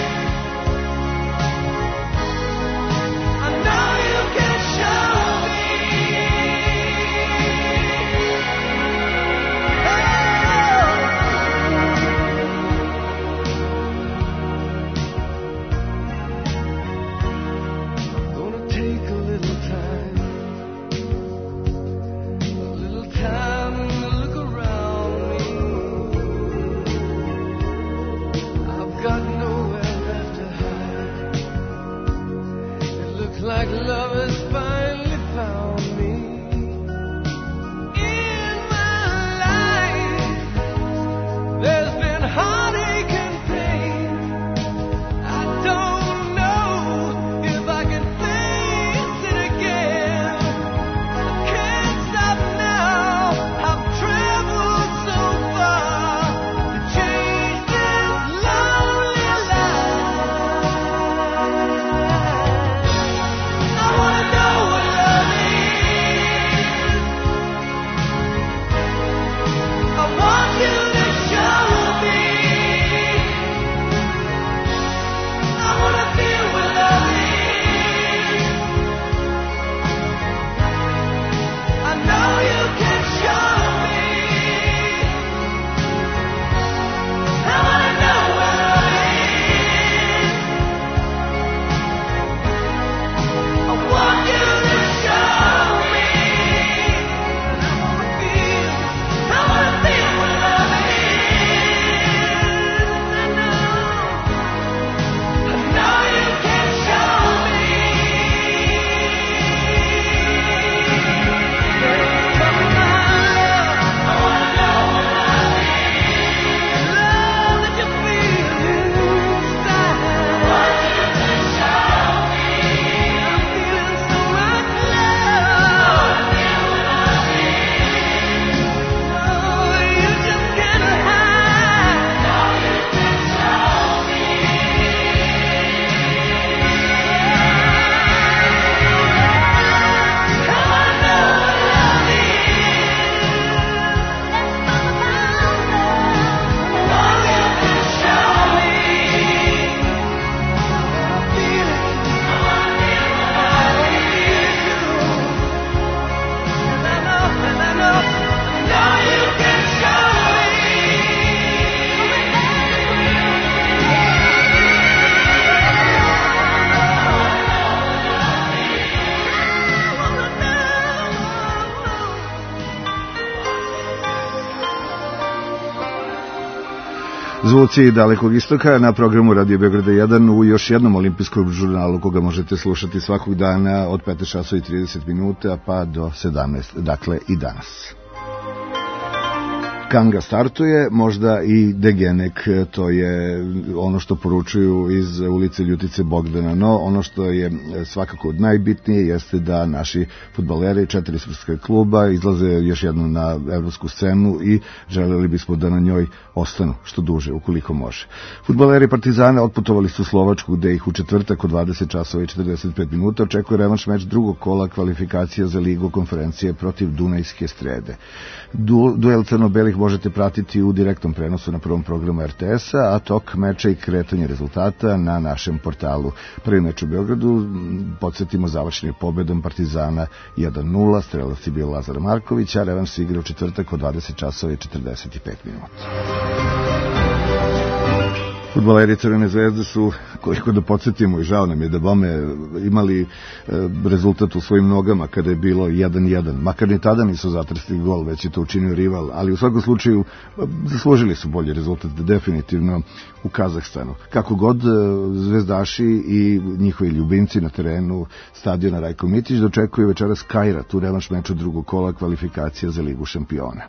I know you can show me. I'm gonna take a little time, a little time to look around me. I've got nowhere left to hide. It looks like love has finally found me. In my life, there's been heartache and pain. I don't know if I can face it again. I can't stop now. I've traveled so far to change this lonely life. I wanna know what love is. I want you to show me. I wanna feel what love is. I know you can show me. I wanna know what love is. I want you to show me. I wanna feel, I wanna feel what love is. I know, I know you can show me. Come on, I wanna know what love is. Love that you feel inside. I want you to show me. I'm feeling so much love. I wanna feel what love is. Oh, you just can't hide. No, you can show me. I wanna know what love is. Oh, you can show me. I feel it. I wanna feel what love is. And I know, and I know, I know you can show me. Zvuci Dalekog istoka na programu Radio Beograda jedan u još jednom olimpijskom žurnalu koga možete slušati svakog dana od petnaest časova i trideset minuta pa do sedamnaest, dakle i danas. Kanga startuje, možda i Degenek, to je ono što poručuju iz ulice Ljutice Bogdana, no ono što je svakako najbitnije jeste da naši fudbaleri četiri srpska kluba izlaze još jednom na evropsku scenu i želeli bismo da na njoj ostanu što duže, ukoliko može. Fudbaleri Partizana otputovali su u Slovačku, gde ih u četvrtak od dvadeset časova i četrdeset pet minuta očekuje revanš meč drugog kola kvalifikacija za Ligu konferencije protiv Dunajske Strede. Du, duel crno-belih možete pratiti u direktnom prenosu na prvom programu er te es-a, a tok meča i kretanje rezultata na našem portalu. Prvi meč u Beogradu, podsjetimo, završen je pobedom Partizana jedan nula, strelac je bio Lazar Marković, a revanš se igra u četvrtak od dvadeset časova i četrdeset pet minuta. Fudbaleri Crvene zvezde su, koliko da podsjetimo i žao nam je da bome, imali e, rezultat u svojim nogama kada je bilo jedan jedan. Makar ni tada nisu zatrsli gol, već je to učinio rival, ali u svakom slučaju zaslužili su bolji rezultat definitivno u Kazahstanu. Kako god, zvezdaši i njihovi ljubimci na terenu stadiona Rajko Mitić dočekuju večeras Kairat u revanš meču drugog kola kvalifikacija za Ligu šampiona.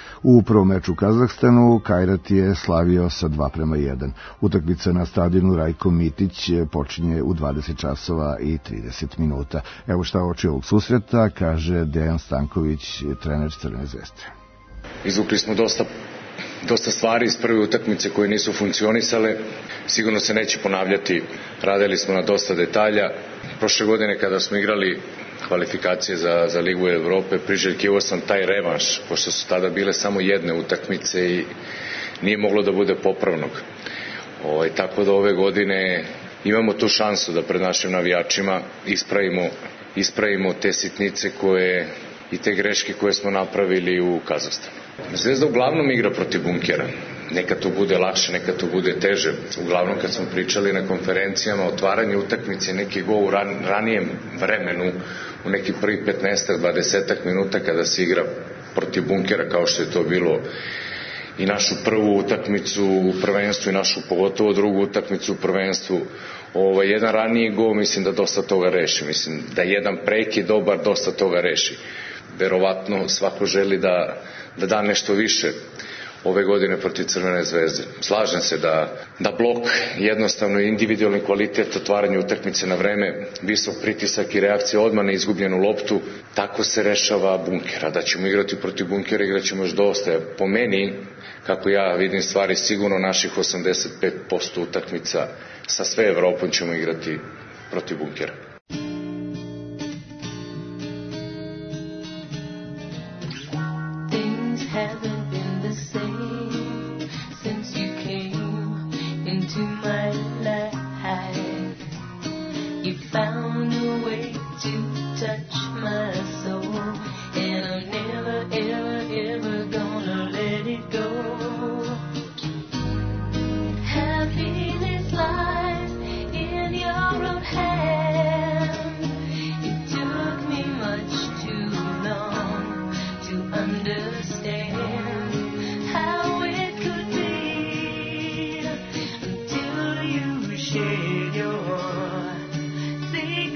U prvom meču u Kazahstanu Kairat je slavio sa dva prema jedan. Utakmica na stadionu Rajko Mitić počinje u dvadeset časova i trideset minuta. Evo šta oči ovog susreta kaže Dejan Stanković, trener Crvene zvezde. Izvukli smo dosta, dosta stvari iz prve utakmice koje nisu funkcionisale. Sigurno se neće ponavljati. Radili smo na dosta detalja. Prošle godine kada smo igrali kvalifikacije za, za Ligu Evrope, priželjkivao sam taj revanš, pošto su tada bile samo jedne utakmice i nije moglo da bude popravnog. O, tako da ove godine imamo tu šansu da pred našim navijačima ispravimo, ispravimo te sitnice koje i te greške koje smo napravili u Kazahstanu. Zvezda uglavnom igra protiv bunkera. Nekad to bude lakše, nekad to bude teže. Uglavnom kad smo pričali na konferencijama, otvaranje utakmice, neki gol u ran, ranijem vremenu, u neki prvi petnaestak dvadesetak minuta kada se igra protiv bunkera, kao što je to bilo i našu prvu utakmicu u prvenstvu i našu pogotovo drugu utakmicu u prvenstvu. Ovo, jedan raniji gol mislim da dosta toga reši. Mislim da jedan prekid dobar dosta toga reši. Verovatno svako želi da, da da nešto više ove godine protiv Crvene zvezde. Slažem se da, da blok, jednostavno individualni kvalitet, otvaranje utakmice na vreme, visok pritisak i reakcija odmah na izgubljenu loptu, tako se rešava bunkera. Da ćemo igrati protiv bunkera, igrat ćemo još dosta. Po meni, kako ja vidim stvari, sigurno naših osamdeset pet posto utakmica sa sve Evropom ćemo igrati protiv bunkera. Share your secret.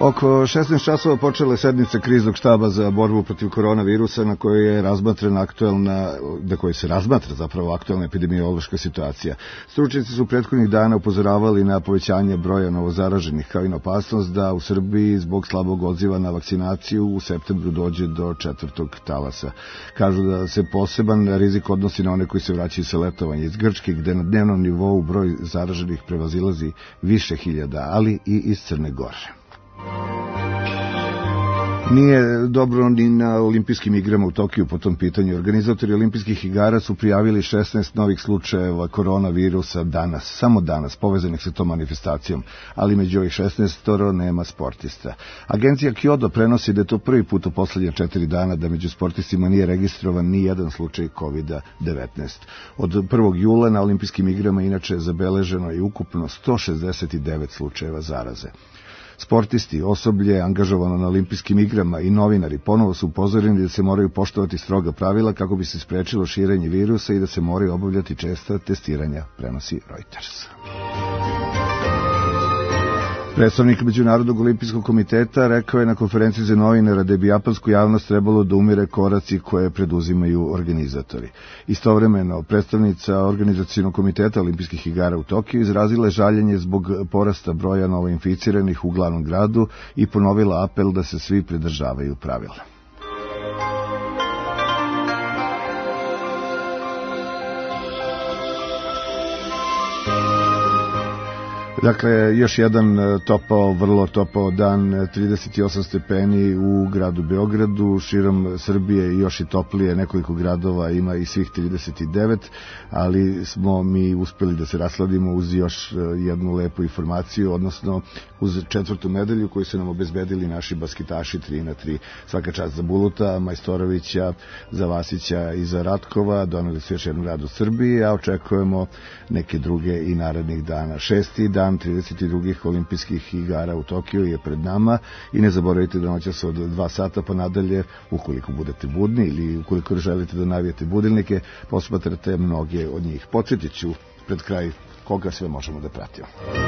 Oko šesnaest časova počela je sednica kriznog štaba za borbu protiv koronavirusa na kojoj je razmatrana aktuelna, na kojoj se razmatra zapravo aktuelna epidemiološka situacija. Stručnjaci su prethodnih dana upozoravali na povećanje broja novozaraženih kao i na opasnost da u Srbiji zbog slabog odziva na vakcinaciju u septembru dođe do četvrtog talasa. Kažu da se poseban rizik odnosi na one koji se vraćaju sa letovanja iz Grčke, gde na dnevnom nivou broj zaraženih prevazilazi više hiljada, ali i iz Crne Gore. Nije dobro ni na olimpijskim igrama u Tokiju po tom pitanju. Organizatori olimpijskih igara su prijavili šesnaest novih slučajeva koronavirusa danas, samo danas, povezanih sa tom manifestacijom, ali među ovih šesnaestoro nema sportista. Agencija Kyoto prenosi da je to prvi put u poslednje četiri dana da među sportistima nije registrovan ni jedan slučaj kovid devetnaest. Od prvog jula na olimpijskim igrama inače je zabeleženo i ukupno sto šezdeset devet slučajeva zaraze. Sportisti, osoblje angažovano na olimpijskim igrama i novinari ponovo su upozoreni da se moraju poštovati stroga pravila kako bi se sprečilo širenje virusa i da se moraju obavljati česta testiranja, prenosi Reuters. Predstavnik Međunarodnog olimpijskog komiteta rekao je na konferenciji za novinara da bi japansku javnost trebalo da umire koraci koje preduzimaju organizatori. Istovremeno, predstavnica organizacijnog komiteta olimpijskih igara u Tokiju izrazila je žaljenje zbog porasta broja novoinficiranih u glavnom gradu i ponovila apel da se svi pridržavaju pravila. Dakle, još jedan topao, vrlo topao dan, trideset osam stepeni u gradu Beogradu, širom Srbije još i toplije, nekoliko gradova ima i svih trideset devet, ali smo mi uspeli da se rasladimo uz još jednu lepu informaciju, odnosno uz četvrtu medalju koju su nam obezbedili naši basketaši tri na tri. Svaka čast za Buluta, Majstorovića, za Vasića i za Ratkova, doneli su još jednu radu Srbiji, a očekujemo neke druge i narednih dana. Šesti dan trideset drugih olimpijskih igara u Tokiju je pred nama i ne zaboravite da noćas od dva sata pa nadalje, ukoliko budete budni ili ukoliko želite da navijete budilnike, posmatrate mnoge od njih. Podsjetit ću pred kraj koga sve možemo da pratimo.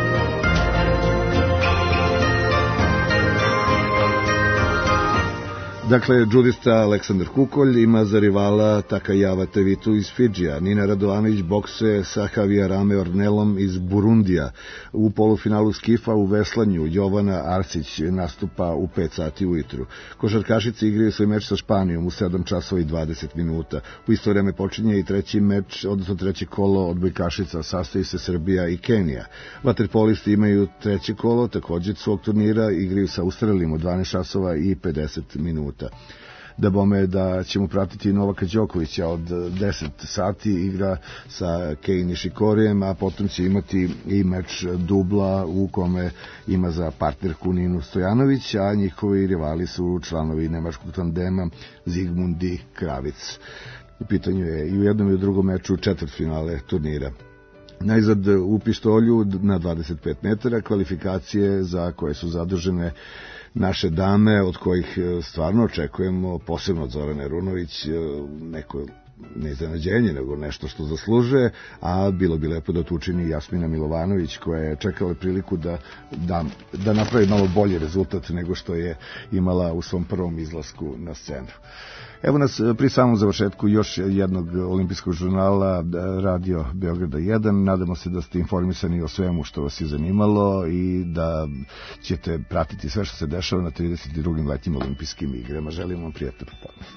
Dakle, džudista Aleksandar Kukolj ima za rivala Takayava Tevitu iz Fidžija. Nina Radovanović bokse sa Javier Ornelom iz Burundija. U polufinalu skifa u veslanju Jovana Arsić nastupa u pet sati ujutru. Košarkašice igraju svoj meč sa Španijom u sedam časova i dvadeset minuta. U isto vreme počinje i treći meč, odnosno treće kolo odbojkašica, sastoji se Srbija i Kenija. Vaterpolisti imaju treće kolo, također svog turnira, igraju sa Australijom u dvanaest časova i pedeset minuta. Da bome da ćemo pratiti Novaka Đokovića od deset sati, igra sa Kei Nishikorijem, a potom će imati i meč dubla u kome ima za partnerku Ninu Stojanović, a njihovi rivali su članovi nemačkog tandema Zigmund i Kravic. U pitanju je i u jednom i u drugom meču četvrtfinale turnira. Najzad u pištolju na dvadeset pet metara kvalifikacije za koje su zadužene naše dame, od kojih stvarno očekujemo, posebno od Zorane Runović, neko ne iznenađenje, nego nešto što zaslužuje, a bilo bi lepo da to učini Jasmina Milovanović, koja je čekala priliku da, da, da napravi malo bolji rezultat nego što je imala u svom prvom izlasku na scenu. Evo nas pri samom završetku još jednog olimpijskog žurnala Radio Beograda jedan. Nadamo se da ste informisani o svemu što vas je zanimalo i da ćete pratiti sve što se dešava na trideset drugim letnjim olimpijskim igrama. Želim vam prijatno popodne.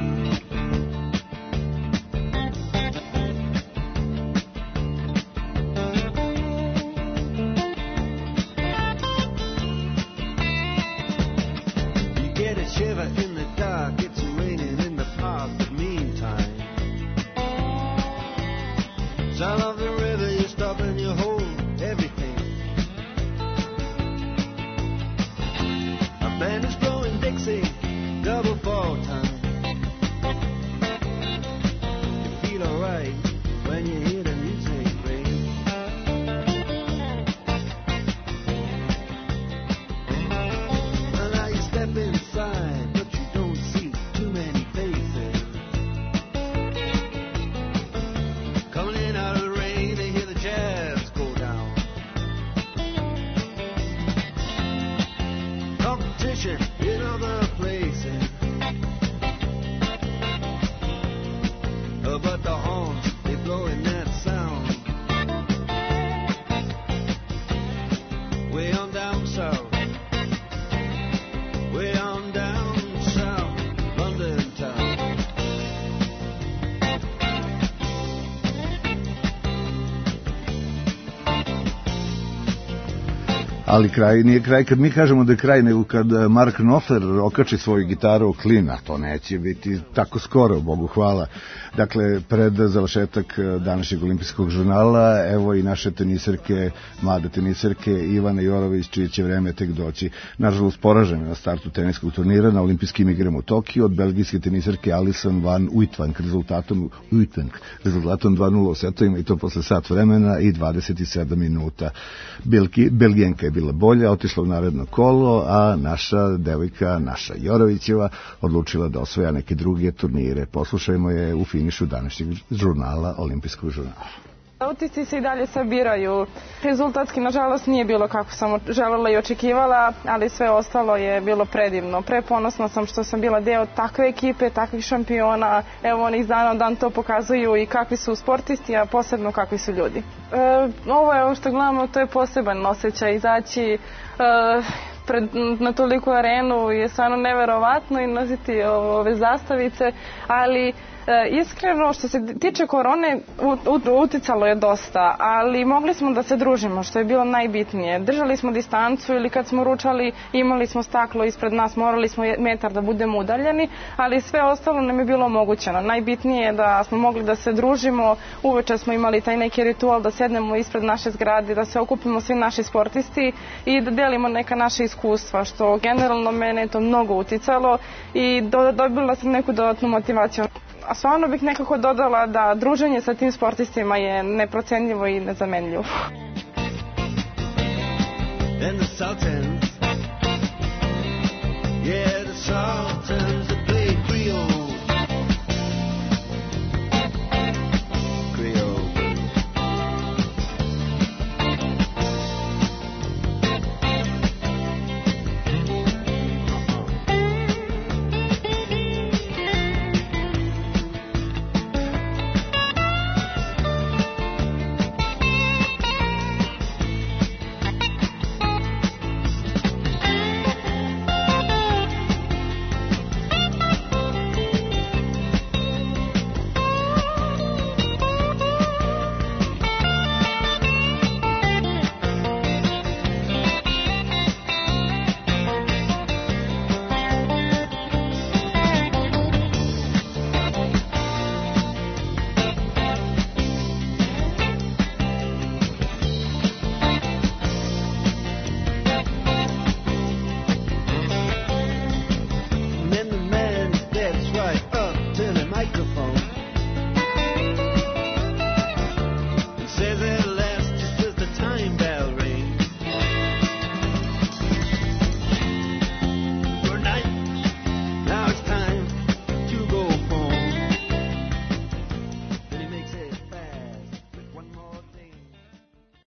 Sound of the river, you stop and you hold everything. A band is blowing Dixie, double fall time. You feel alright when you hear the music ring. Well, now you step inside, but you don't see too many faces. Coming in out of the rain, they hear the jazz go down. preaching in other places. Uh, but the horns, they blowing that sound. Way on down south. Way on down south. London town. Ali kraj nije kraj kad mi kažemo da je kraj, nego kad Mark Knopfler okači svoju gitaru o klin, a to neće biti tako skoro, Bogu hvala. Dakle, pred završetak današnjeg olimpijskog žurnala, evo i naše teniserke, mlade teniserke Ivana Jorović, čije će vreme tek doći. Nažalost, poražene na startu teniskog turnira na olimpijskim igrama u Tokiju od belgijske teniserke Alison van Uytvanck rezultatom, Uytvanck, rezultatom dva nula u setovima i to posle sat vremena i dvadeset sedam minuta. Belgi, Belgijenka je bila bolja, otišla u naredno kolo, a naša devojka, naša Jorovićeva, odlučila da osvaja neke druge turnire. Poslušajmo je u finišu današnjeg žurnala, olimpijskog žurnala. Utisci se i dalje sabiraju. Rezultatski, nažalost, nije bilo kako sam želela i očekivala, ali sve ostalo je bilo predivno. Preponosna sam što sam bila deo takve ekipe, takvih šampiona. Evo, oni iz dana u dan to pokazuju i kakvi su sportisti, a posebno kakvi su ljudi. E, ovo je, ovo što gledamo, to je poseban osjećaj. Izaći e, pred, na toliku arenu je stvarno neverovatno i nositi ove zastavice, ali E, iskreno, što se tiče korone, uticalo je dosta, ali mogli smo da se družimo, što je bilo najbitnije. Držali smo distancu ili kad smo ručali, imali smo staklo ispred nas, morali smo metar da budemo udaljeni, ali sve ostalo nam je bilo omogućeno. Najbitnije je da smo mogli da se družimo, uveče smo imali taj neki ritual da sednemo ispred naše zgrade, da se okupimo svi naši sportisti i da delimo neka naša iskustva, što generalno mene je to mnogo uticalo i do, dobila sam neku dodatnu motivaciju. A stvarno bih nekako dodala da druženje sa tim sportistima je neprocenljivo i nezamenljivo. And the Sultans, yeah, the Sultans